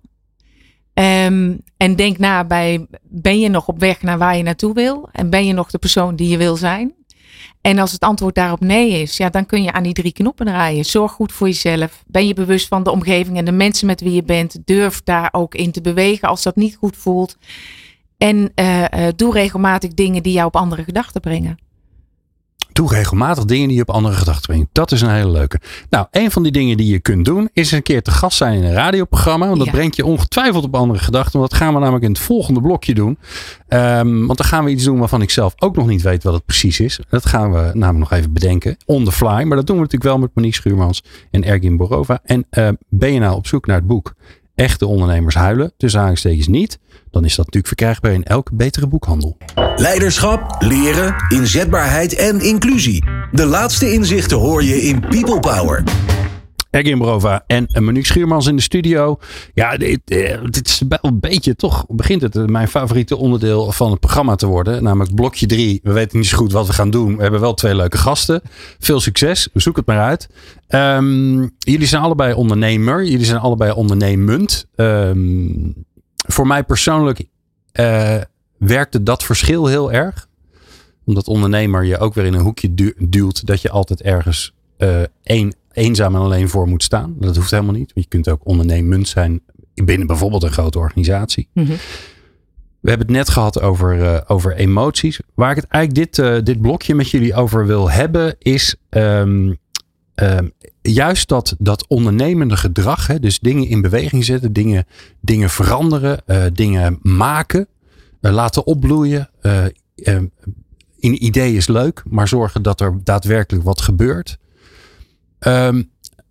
D: Um, en denk na bij, ben je nog op weg naar waar je naartoe wil? En ben je nog de persoon die je wil zijn? En als het antwoord daarop nee is, ja, dan kun je aan die drie knoppen draaien. Zorg goed voor jezelf. Ben je bewust van de omgeving en de mensen met wie je bent? Durf daar ook in te bewegen als dat niet goed voelt. En uh, uh, doe regelmatig dingen die jou op andere gedachten brengen.
B: Doe regelmatig dingen die je op andere gedachten brengt. Dat is een hele leuke. Nou, een van die dingen die je kunt doen is een keer te gast zijn in een radioprogramma. Want dat ja. brengt je ongetwijfeld op andere gedachten. Want dat gaan we namelijk in het volgende blokje doen. Um, want dan gaan we iets doen waarvan ik zelf ook nog niet weet wat het precies is. Dat gaan we namelijk nog even bedenken. On the fly. Maar dat doen we natuurlijk wel met Monique Schuurmans en Ergin Borova. En uh, ben je nou op zoek naar het boek Echte Ondernemers Huilen? Tussen aangestekens niet. Dan is dat natuurlijk verkrijgbaar in elke betere boekhandel.
A: Leiderschap, leren, inzetbaarheid en inclusie. De laatste inzichten hoor je in People Power.
B: Ergin Borova en Monique Schuurmans in de studio. Ja, dit, dit is wel een beetje toch, begint het mijn favoriete onderdeel van het programma te worden. Namelijk blokje drie. We weten niet zo goed wat we gaan doen. We hebben wel twee leuke gasten. Veel succes. Zoek het maar uit. Um, jullie zijn allebei ondernemer. Jullie zijn allebei ondernemend. Um, voor mij persoonlijk uh, werkte dat verschil heel erg. Omdat ondernemer je ook weer in een hoekje du- duwt. Dat je altijd ergens uh, één eenzaam en alleen voor moet staan. Dat hoeft helemaal niet. Je kunt ook ondernemend zijn binnen bijvoorbeeld een grote organisatie. Mm-hmm. We hebben het net gehad over, uh, over emoties. Waar ik het eigenlijk dit, uh, dit blokje met jullie over wil hebben is um, um, juist dat, dat ondernemende gedrag. Hè, dus dingen in beweging zetten, dingen, dingen veranderen, uh, dingen maken, uh, laten opbloeien. Uh, uh, een idee is leuk, maar zorgen dat er daadwerkelijk wat gebeurt. Um,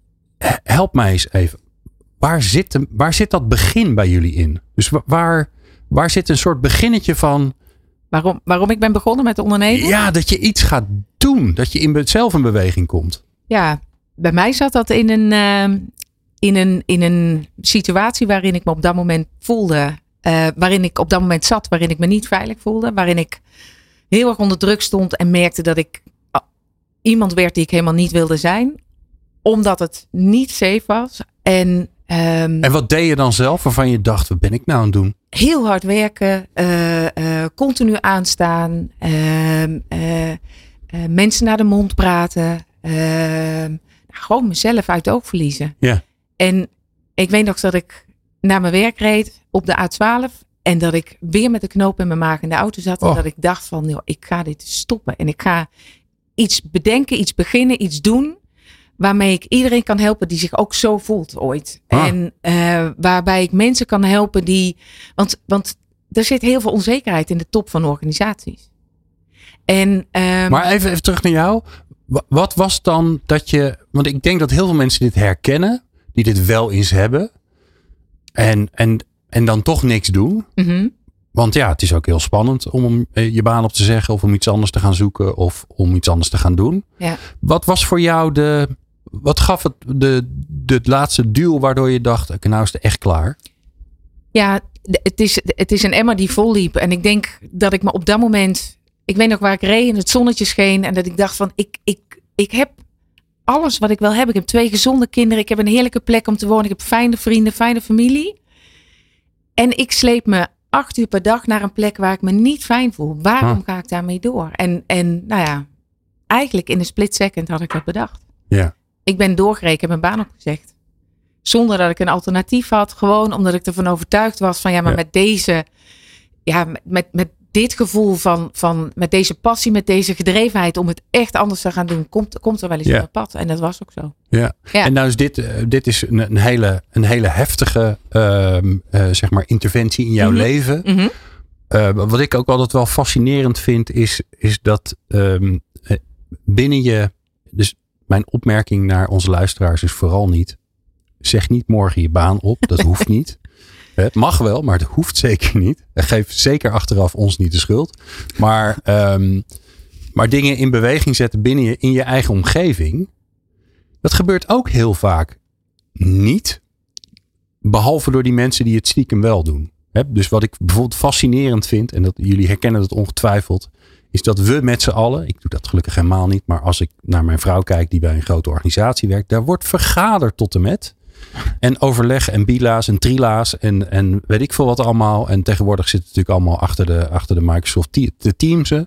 B: help mij eens even. Waar zit, de, waar zit dat begin bij jullie in? Dus waar, waar zit een soort beginnetje van...
D: Waarom, waarom ik ben begonnen met ondernemen?
B: Ja, dat je iets gaat doen. Dat je in, zelf in beweging komt.
D: Ja, bij mij zat dat in een, uh, in een, in een situatie waarin ik me op dat moment voelde. Uh, waarin ik op dat moment zat. Waarin ik me niet veilig voelde. Waarin ik heel erg onder druk stond. En merkte dat ik uh, iemand werd die ik helemaal niet wilde zijn. Omdat het niet safe was. En, um,
B: en wat deed je dan zelf waarvan je dacht, wat ben ik nou aan het doen?
D: Heel hard werken. Uh, uh, continu aanstaan. Uh, uh, uh, mensen naar de mond praten. Uh, nou, gewoon mezelf uit het oog verliezen.
B: Ja.
D: En ik weet nog dat ik naar mijn werk reed op de A twaalf. En dat ik weer met de knoop in mijn maag in de auto zat.
B: Oh.
D: En dat ik dacht van, joh, ik ga dit stoppen. En ik ga iets bedenken, iets beginnen, iets doen. Waarmee ik iedereen kan helpen die zich ook zo voelt ooit. Ah. En uh, waarbij ik mensen kan helpen die... Want, want er zit heel veel onzekerheid in de top van organisaties. En, um,
B: maar even, even terug naar jou. Wat was dan dat je... Want ik denk dat heel veel mensen dit herkennen. Die dit wel eens hebben. En, en, en dan toch niks doen.
D: Mm-hmm.
B: Want ja, het is ook heel spannend om je baan op te zeggen. Of om iets anders te gaan zoeken. Of om iets anders te gaan doen.
D: Ja.
B: Wat was voor jou de... Wat gaf het de, de, het laatste duw waardoor je dacht, oké, nou is het echt klaar?
D: Ja, het is, het is een emmer die vol liep. En ik denk dat ik me op dat moment... Ik weet nog waar ik reed en het zonnetje scheen. En dat ik dacht van, ik, ik, ik heb alles wat ik wil hebben. Ik heb twee gezonde kinderen. Ik heb een heerlijke plek om te wonen. Ik heb fijne vrienden, fijne familie. En ik sleep me acht uur per dag naar een plek waar ik me niet fijn voel. Waarom huh. ga ik daarmee door? En, en nou ja, eigenlijk in een split second had ik dat bedacht.
B: Ja.
D: Ik ben doorgereden, ik heb mijn baan opgezegd. Zonder dat ik een alternatief had. Gewoon omdat ik ervan overtuigd was van ja, maar ja. met deze, ja, met, met dit gevoel van, van, met deze passie, met deze gedrevenheid om het echt anders te gaan doen, komt, komt er wel eens ja. op het pad. En dat was ook zo.
B: Ja. ja. En nou is dit, dit is een, een, hele, een hele heftige, uh, uh, zeg maar, interventie in jouw mm-hmm. leven.
D: Mm-hmm.
B: Uh, wat ik ook altijd wel fascinerend vind, is, is dat um, binnen je, dus mijn opmerking naar onze luisteraars is vooral niet, zeg niet morgen je baan op. Dat hoeft niet. Het mag wel, maar het hoeft zeker niet. Geef zeker achteraf ons niet de schuld. Maar, um, maar dingen in beweging zetten binnen je, in je eigen omgeving. Dat gebeurt ook heel vaak niet. Behalve door die mensen die het stiekem wel doen. Hè? Dus wat ik bijvoorbeeld fascinerend vind, en dat jullie herkennen dat ongetwijfeld, is dat we met z'n allen, ik doe dat gelukkig helemaal niet, maar als ik naar mijn vrouw kijk die bij een grote organisatie werkt, daar wordt vergaderd tot en met. En overleg en bila's en trila's en, en weet ik veel wat allemaal. En tegenwoordig zit het natuurlijk allemaal achter de, achter de Microsoft de Teamsen.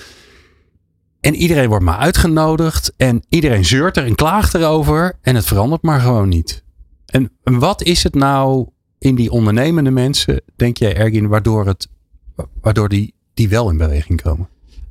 B: En iedereen wordt maar uitgenodigd en iedereen zeurt er en klaagt erover en het verandert maar gewoon niet. En wat is het nou in die ondernemende mensen, denk jij Ergin, waardoor, het, waardoor die, die wel in beweging komen?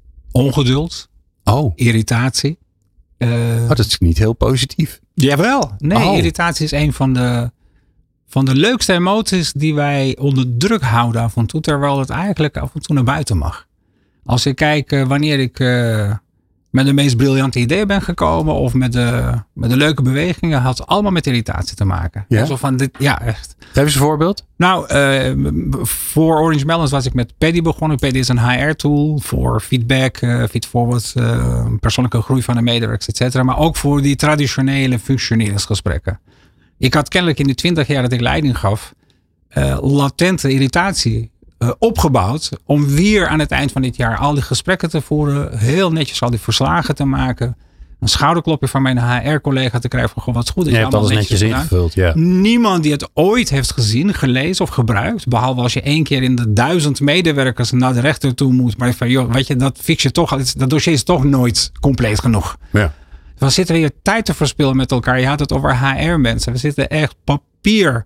C: Ongeduld.
B: Oh.
C: Irritatie. Uh,
B: oh, dat is niet heel positief.
C: Jawel. Nee,
B: oh.
C: irritatie is een van de, van de leukste emoties die wij onder druk houden af en toe, terwijl het eigenlijk af en toe naar buiten mag. Als ik kijk uh, wanneer ik uh, met de meest briljante ideeën ben gekomen of met de, met de leuke bewegingen, had het allemaal met irritatie te maken.
B: Ja?
C: Zo van dit, ja, echt.
B: Geef eens een voorbeeld.
C: Nou, uh, voor Orange Melons was ik met Paddy begonnen. Paddy is een H R-tool voor feedback, uh, feedforward, uh, persoonlijke groei van de medewerkers, et cetera. Maar ook voor die traditionele functioneringsgesprekken. Ik had kennelijk in de twintig jaar dat ik leiding gaf, uh, latente irritatie uh, opgebouwd. Om weer aan het eind van dit jaar al die gesprekken te voeren. Heel netjes al die verslagen te maken. Een schouderklopje van mijn H R-collega te krijgen van, goh, wat goed is.
B: Je hebt alles netjes, netjes ingevuld, ja.
C: Niemand die het ooit heeft gezien, gelezen of gebruikt. Behalve als je één keer in de duizend medewerkers naar de rechter toe moet. Maar van, joh, weet je, dat fix je toch, dat dossier is toch nooit compleet genoeg.
B: Ja.
C: We zitten hier tijd te verspillen met elkaar. Je had het over H R-mensen. We zitten echt papier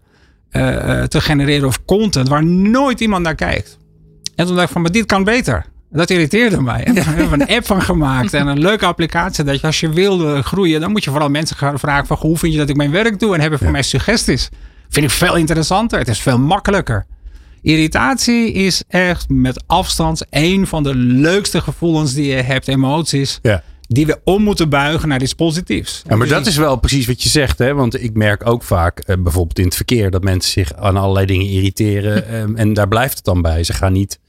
C: uh, te genereren of content waar nooit iemand naar kijkt. En toen dacht ik van, maar dit kan beter. Dat irriteerde mij. En daar hebben we een app van gemaakt. En een leuke applicatie. Dat je als je wilde groeien. Dan moet je vooral mensen gaan vragen. Van, hoe vind je dat ik mijn werk doe? En hebben voor ja. mij suggesties. Vind ik veel interessanter. Het is veel makkelijker. Irritatie is echt met afstand. Een van de leukste gevoelens die je hebt. Emoties. Ja. Die we om moeten buigen naar iets positiefs.
B: Ja, maar dat is wel precies wat je zegt. Hè? Want ik merk ook vaak. Eh, bijvoorbeeld in het verkeer. Dat mensen zich aan allerlei dingen irriteren. eh, en daar blijft het dan bij. Ze gaan niet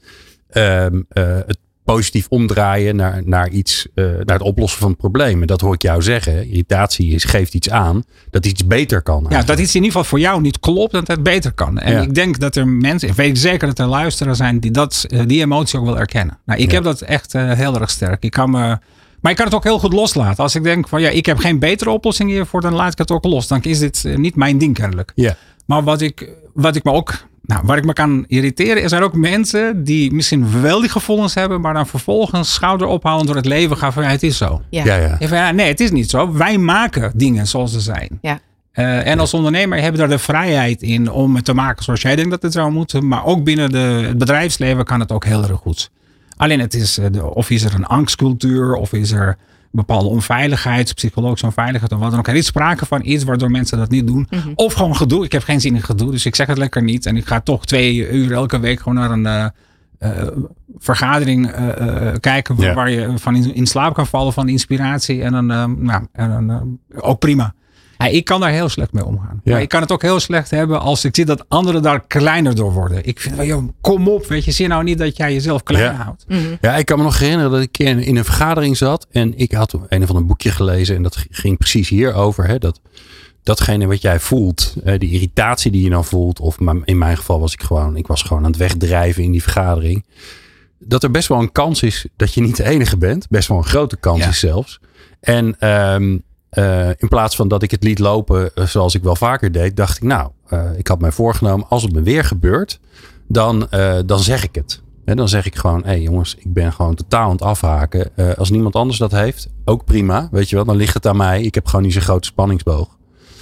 B: Um, uh, het positief omdraaien naar, naar, iets, uh, naar het oplossen van het probleem. En dat hoor ik jou zeggen. Irritatie is, geeft iets aan dat iets beter kan. Eigenlijk.
C: Ja, dat iets in ieder geval voor jou niet klopt en dat het beter kan. En ja. ik denk dat er mensen, ik weet zeker dat er luisteraars zijn die dat, die emotie ook wel erkennen. Nou, ik ja. heb dat echt uh, heel erg sterk. Ik kan me, maar ik kan het ook heel goed loslaten. Als ik denk van ja, ik heb geen betere oplossing hiervoor, dan laat ik het ook los. Dan is dit uh, niet mijn ding kennelijk. Ja. Maar wat ik, wat ik me ook... Nou, waar ik me kan irriteren, er zijn ook mensen die misschien wel die gevoelens hebben, maar dan vervolgens schouder ophalen door het leven gaan van ja, het is zo.
D: Ja.
B: Ja, ja.
C: Van, ja, nee, het is niet zo. Wij maken dingen zoals ze zijn. Ja. Uh, en als ondernemer hebben we daar de vrijheid in om het te maken zoals jij denkt dat het zou moeten. Maar ook binnen de, het bedrijfsleven kan het ook heel erg goed. Alleen het is, of is er een angstcultuur, of is er bepaalde onveiligheid, psychologische onveiligheid of wat dan ook. Er is sprake van iets waardoor mensen dat niet doen. Mm-hmm. Of gewoon gedoe. Ik heb geen zin in gedoe, dus ik zeg het lekker niet. En ik ga toch twee uur elke week gewoon naar een uh, uh, vergadering uh, uh, kijken ja. waar je van in, in slaap kan vallen van inspiratie. En dan, uh, nou, en dan uh, ook prima. Ja, ik kan daar heel slecht mee omgaan. Ja. Maar ik kan het ook heel slecht hebben als ik zie dat anderen daar kleiner door worden. Ik vind, joh, kom op, weet je, zie nou niet dat jij jezelf klein
B: ja.
C: houdt.
B: Mm-hmm. Ja, ik kan me nog herinneren dat ik in, in een vergadering zat en ik had een of ander boekje gelezen en dat ging precies hierover. Hè, dat datgene wat jij voelt, hè, die irritatie die je dan voelt, of in mijn geval was ik gewoon, ik was gewoon aan het wegdrijven in die vergadering. Dat er best wel een kans is dat je niet de enige bent. Best wel een grote kans ja. is zelfs. En um, Uh, in plaats van dat ik het liet lopen uh, zoals ik wel vaker deed, dacht ik nou, uh, ik had mij voorgenomen, als het me weer gebeurt, dan, uh, dan zeg ik het. En dan zeg ik gewoon, hé hey jongens, ik ben gewoon totaal aan het afhaken. Uh, als niemand anders dat heeft, ook prima, weet je wel, dan ligt het aan mij. Ik heb gewoon niet zo'n grote spanningsboog.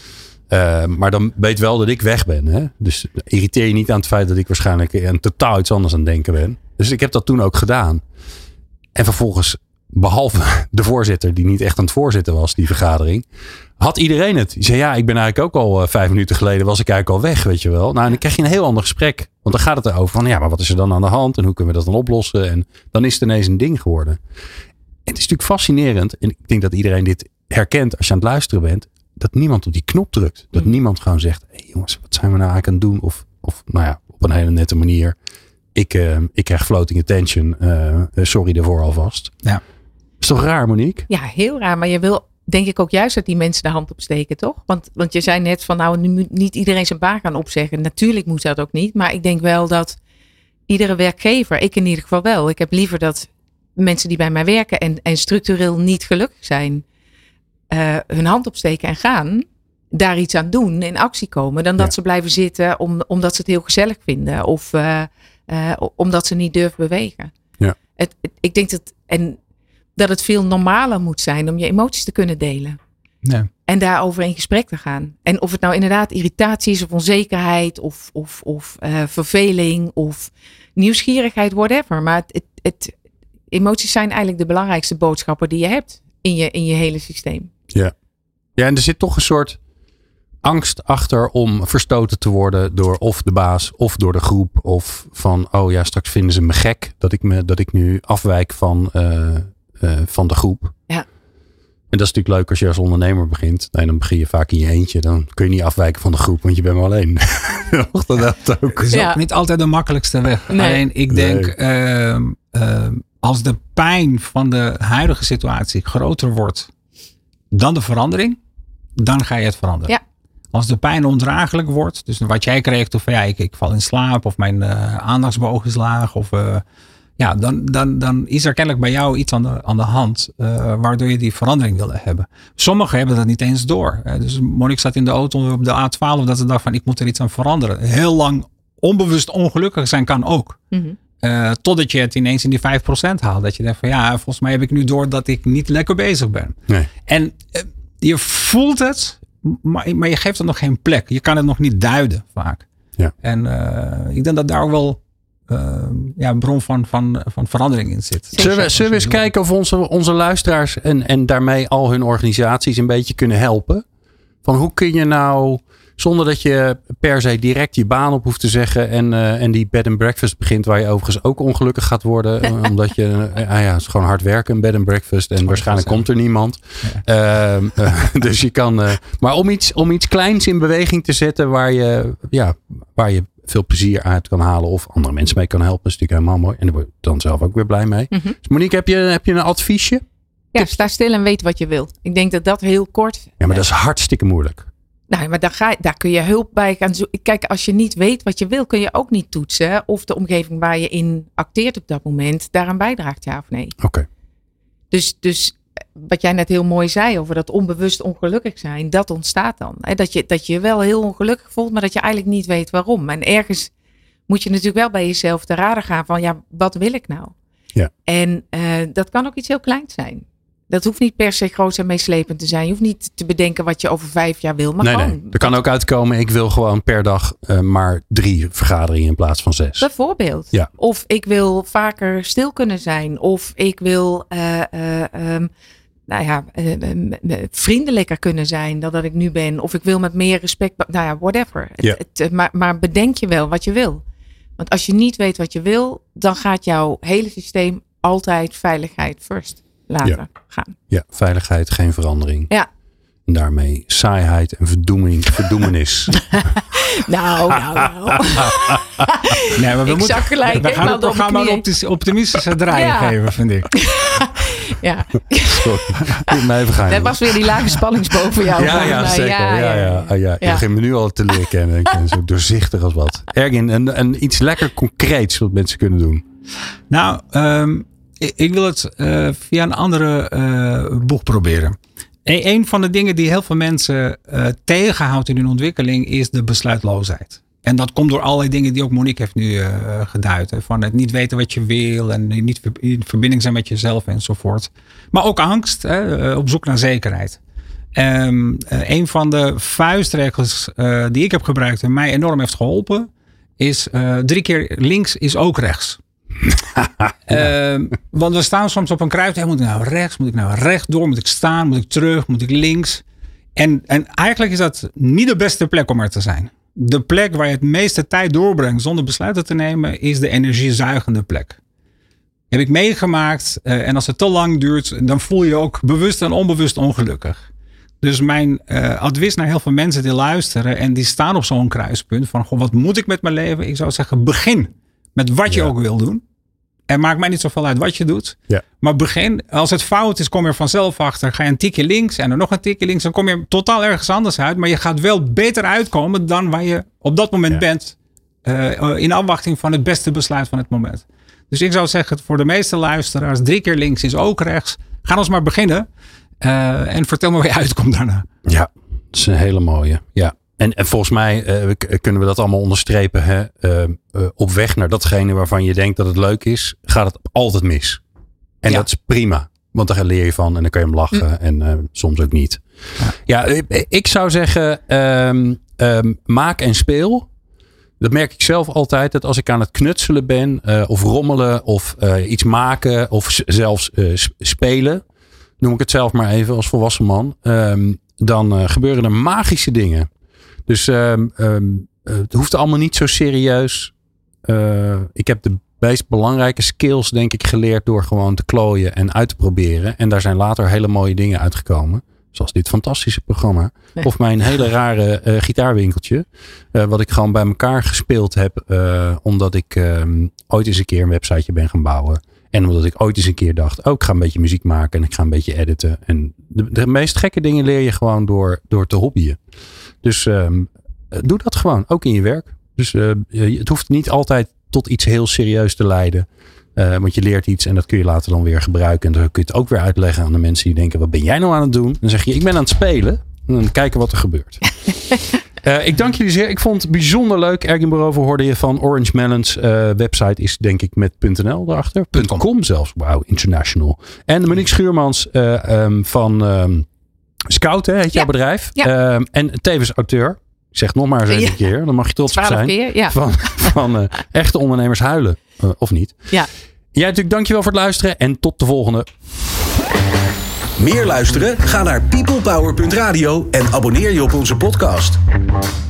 B: Uh, maar dan weet wel dat ik weg ben. Hè? Dus irriteer je niet aan het feit dat ik waarschijnlijk aan totaal iets anders aan het denken ben. Dus ik heb dat toen ook gedaan. En vervolgens, behalve de voorzitter, die niet echt aan het voorzitten was, die vergadering, had iedereen het. Die zei, ja, ik ben eigenlijk ook al uh, vijf minuten geleden, was ik eigenlijk al weg, weet je wel. Nou, en dan krijg je een heel ander gesprek. Want dan gaat het erover van, ja, maar wat is er dan aan de hand? En hoe kunnen we dat dan oplossen? En dan is het ineens een ding geworden. En het is natuurlijk fascinerend. En ik denk dat iedereen dit herkent als je aan het luisteren bent. Dat niemand op die knop drukt. Dat mm. niemand gewoon zegt, hé hey, jongens, wat zijn we nou eigenlijk aan het doen? Of, of nou ja, op een hele nette manier. Ik, uh, ik krijg floating attention. Uh, sorry daarvoor alvast. Ja. Is toch raar, Monique?
D: Ja, heel raar. Maar je wil denk ik ook juist dat die mensen de hand opsteken, toch? Want, want je zei net van nou, nu moet niet iedereen zijn baan gaan opzeggen. Natuurlijk moet dat ook niet. Maar ik denk wel dat iedere werkgever, ik in ieder geval wel. Ik heb liever dat mensen die bij mij werken en, en structureel niet gelukkig zijn, uh, hun hand opsteken en gaan. Daar iets aan doen, in actie komen. Dan dat ja. ze blijven zitten om, omdat ze het heel gezellig vinden. Of uh, uh, omdat ze niet durven bewegen.
B: Ja.
D: Het, het, ik denk dat, en dat het veel normaler moet zijn om je emoties te kunnen delen.
C: Ja.
D: En daarover in gesprek te gaan. En of het nou inderdaad irritatie is of onzekerheid of, of, of uh, verveling of nieuwsgierigheid, whatever. Maar het, het, het, emoties zijn eigenlijk de belangrijkste boodschappen die je hebt in je, in je hele systeem.
B: Ja. Ja, en er zit toch een soort angst achter om verstoten te worden door of de baas of door de groep. Of van, oh ja, straks vinden ze me gek dat ik, me, dat ik nu afwijk van, uh, uh, van de groep.
D: Ja.
B: En dat is natuurlijk leuk als je als ondernemer begint. Nee, dan begin je vaak in je eentje. Dan kun je niet afwijken van de groep, want je bent maar alleen. dat helpt ook.
C: Het is
D: ja.
C: ook niet altijd de makkelijkste weg.
D: Nee.
C: Alleen ik denk,
B: Nee.
C: uh, uh, als de pijn van de huidige situatie groter wordt dan de verandering, dan ga je het veranderen.
D: Ja.
C: Als de pijn ondraaglijk wordt, dus wat jij kreeg toen van ja, ik, ik val in slaap of mijn uh, aandachtsboog is laag of uh, ja, dan, dan, dan is er kennelijk bij jou iets aan de, aan de hand uh, waardoor je die verandering wilde hebben. Sommigen hebben dat niet eens door. Uh, dus Monique zat in de auto op de A twaalf dat ze dacht van ik moet er iets aan veranderen. Heel lang onbewust ongelukkig zijn kan ook.
D: Mm-hmm.
C: Uh, totdat je het ineens in die vijf procent haalt. Dat je denkt van ja, volgens mij heb ik nu door dat ik niet lekker bezig ben.
B: Nee.
C: En uh, je voelt het, maar, maar je geeft het nog geen plek. Je kan het nog niet duiden vaak.
B: Ja.
C: En uh, ik denk dat daar ook wel uh, ja, een bron van, van, van verandering in zit.
B: Zullen we, zullen we eens kijken of onze, onze luisteraars en, en daarmee al hun organisaties een beetje kunnen helpen? Van hoe kun je nou, zonder dat je per se direct je baan op hoeft te zeggen en, uh, en die bed and breakfast begint, waar je overigens ook ongelukkig gaat worden. omdat je, uh, ja, het is gewoon hard werken, een bed and breakfast. En waarschijnlijk komt er niemand. Ja. Uh, uh, dus je kan, uh, maar om iets, om iets kleins in beweging te zetten waar je, ja, waar je veel plezier uit kan halen of andere mensen mee kan helpen, is natuurlijk helemaal mooi. En daar word je dan zelf ook weer blij mee.
D: Mm-hmm.
B: Dus Monique, heb je, heb je een adviesje?
D: Ja, sta stil en weet wat je wilt. Ik denk dat dat heel kort.
B: Ja, maar dat is hartstikke moeilijk.
D: Nou, maar daar, ga je, daar kun je hulp bij gaan zoeken. Kijk, als je niet weet wat je wil, kun je ook niet toetsen of de omgeving waar je in acteert op dat moment daaraan bijdraagt, ja of nee.
B: Oké. Okay.
D: Dus, dus wat jij net heel mooi zei over dat onbewust ongelukkig zijn, dat ontstaat dan. Hè? Dat je dat je wel heel ongelukkig voelt, maar dat je eigenlijk niet weet waarom. En ergens moet je natuurlijk wel bij jezelf te raden gaan van, ja, wat wil ik nou?
B: Ja.
D: En uh, dat kan ook iets heel kleins zijn. Dat hoeft niet per se groot en meeslepend te zijn. Je hoeft niet te bedenken wat je over vijf jaar wil. Maar
B: nee,
D: gewoon,
B: nee. Er kan ook uitkomen, ik wil gewoon per dag uh, maar drie vergaderingen in plaats van zes.
D: Bijvoorbeeld.
B: Ja.
D: Of ik wil vaker stil kunnen zijn. Of ik wil uh, uh, um, nou ja, uh, uh, vriendelijker kunnen zijn dan dat ik nu ben. Of ik wil met meer respect. Nou ja, whatever.
B: Ja.
D: Het, het, maar, maar bedenk je wel wat je wil. Want als je niet weet wat je wil, dan gaat jouw hele systeem altijd veiligheid first laten
B: ja.
D: gaan.
B: Ja, veiligheid, geen verandering.
D: Ja.
B: En daarmee saaiheid en verdoeming, verdoemenis.
D: nou, nou, nou.
C: nee, maar we
D: ik
C: moeten,
D: zag gelijk.
C: We gaan het programma een optimistische draai ja. geven, vind ik.
D: ja.
B: Sorry. Even gaan,
D: dat was weer die lage spanningsboog voor jou.
B: Ja, ja,
D: mij.
B: zeker. Ja, ja, ja. ja, ja. ja. Je begint me nu al te leren kennen. Ik ben zo doorzichtig als wat. Ergin, een, een iets lekker concreets wat mensen kunnen doen.
C: Nou, um, ik wil het uh, via een andere uh, boeg proberen. E- een van de dingen die heel veel mensen uh, tegenhoudt in hun ontwikkeling is de besluitloosheid. En dat komt door allerlei dingen die ook Monique heeft nu uh, geduid. Hè, van het niet weten wat je wil en niet in verbinding zijn met jezelf enzovoort. Maar ook angst, hè, uh, op zoek naar zekerheid. Um, uh, een van de vuistregels uh, die ik heb gebruikt en mij enorm heeft geholpen is uh, drie keer links is ook rechts. uh, want we staan soms op een kruis. Moet ik nou rechts? Moet ik nou rechtdoor? Moet ik staan? Moet ik terug? Moet ik links? En, en eigenlijk is dat niet de beste plek om er te zijn. De plek waar je het meeste tijd doorbrengt zonder besluiten te nemen is de energiezuigende plek. Heb ik meegemaakt. Uh, en als het te lang duurt, dan voel je je ook bewust en onbewust ongelukkig. Dus mijn uh, advies naar heel veel mensen die luisteren en die staan op zo'n kruispunt van goh, wat moet ik met mijn leven? Ik zou zeggen, begin met wat je ja. ook wil doen. En maakt mij niet zoveel uit wat je doet.
B: Ja.
C: Maar begin, als het fout is, kom je er vanzelf achter. Ga je een tikje links en dan nog een tikje links. Dan kom je totaal ergens anders uit. Maar je gaat wel beter uitkomen dan waar je op dat moment ja. bent. Uh, in afwachting van het beste besluit van het moment. Dus ik zou zeggen, voor de meeste luisteraars, drie keer links is ook rechts. Ga ons maar beginnen. Uh, en vertel me waar je uitkomt daarna.
B: Ja, dat is een hele mooie. Ja. En, en volgens mij uh, kunnen we dat allemaal onderstrepen. Hè? Uh, uh, op weg naar datgene waarvan je denkt dat het leuk is, gaat het altijd mis. En ja. dat is prima. Want daar leer je van en dan kun je hem lachen. Mm. En uh, soms ook niet. Ja, ja ik zou zeggen, um, um, maak en speel. Dat merk ik zelf altijd. Dat als ik aan het knutselen ben. Uh, of rommelen. Of uh, iets maken. Of z- zelfs uh, spelen. Noem ik het zelf maar even als volwassen man. Um, dan uh, gebeuren er magische dingen. Dus um, um, het hoeft allemaal niet zo serieus. Uh, ik heb de meest belangrijke skills denk ik geleerd door gewoon te klooien en uit te proberen. En daar zijn later hele mooie dingen uitgekomen. Zoals dit fantastische programma. Nee. Of mijn hele rare uh, gitaarwinkeltje. Uh, wat ik gewoon bij elkaar gespeeld heb. Uh, omdat ik um, ooit eens een keer een websiteje ben gaan bouwen. En omdat ik ooit eens een keer dacht. Oh, ik ga een beetje muziek maken. En ik ga een beetje editen. En de, de meest gekke dingen leer je gewoon door, door te hobbyen. Dus um, doe dat gewoon. Ook in je werk. Dus uh, het hoeft niet altijd tot iets heel serieus te leiden. Uh, want je leert iets en dat kun je later dan weer gebruiken. En dan kun je het ook weer uitleggen aan de mensen die denken. Wat ben jij nou aan het doen? En dan zeg je, ik ben aan het spelen. En dan kijken wat er gebeurt. uh, ik dank jullie zeer. Ik vond het bijzonder leuk. Ergin Barover hoorde je van Orange Melons. Uh, website is denk ik met .nl erachter. .com zelfs. Wauw, international. En Monique Schuurmans uh, um, van um, Scout, hè, heet ja. jouw bedrijf. Ja. Um, en tevens auteur. Ik zeg nog maar eens even een ja. keer. Dan mag je trots op zijn.
D: Keer, ja.
B: Van, van uh, echte ondernemers huilen. Uh, of niet.
D: Ja.
B: Jij natuurlijk dankjewel voor het luisteren. En tot de volgende.
A: Meer luisteren? Ga naar peoplepower punt radio en abonneer je op onze podcast.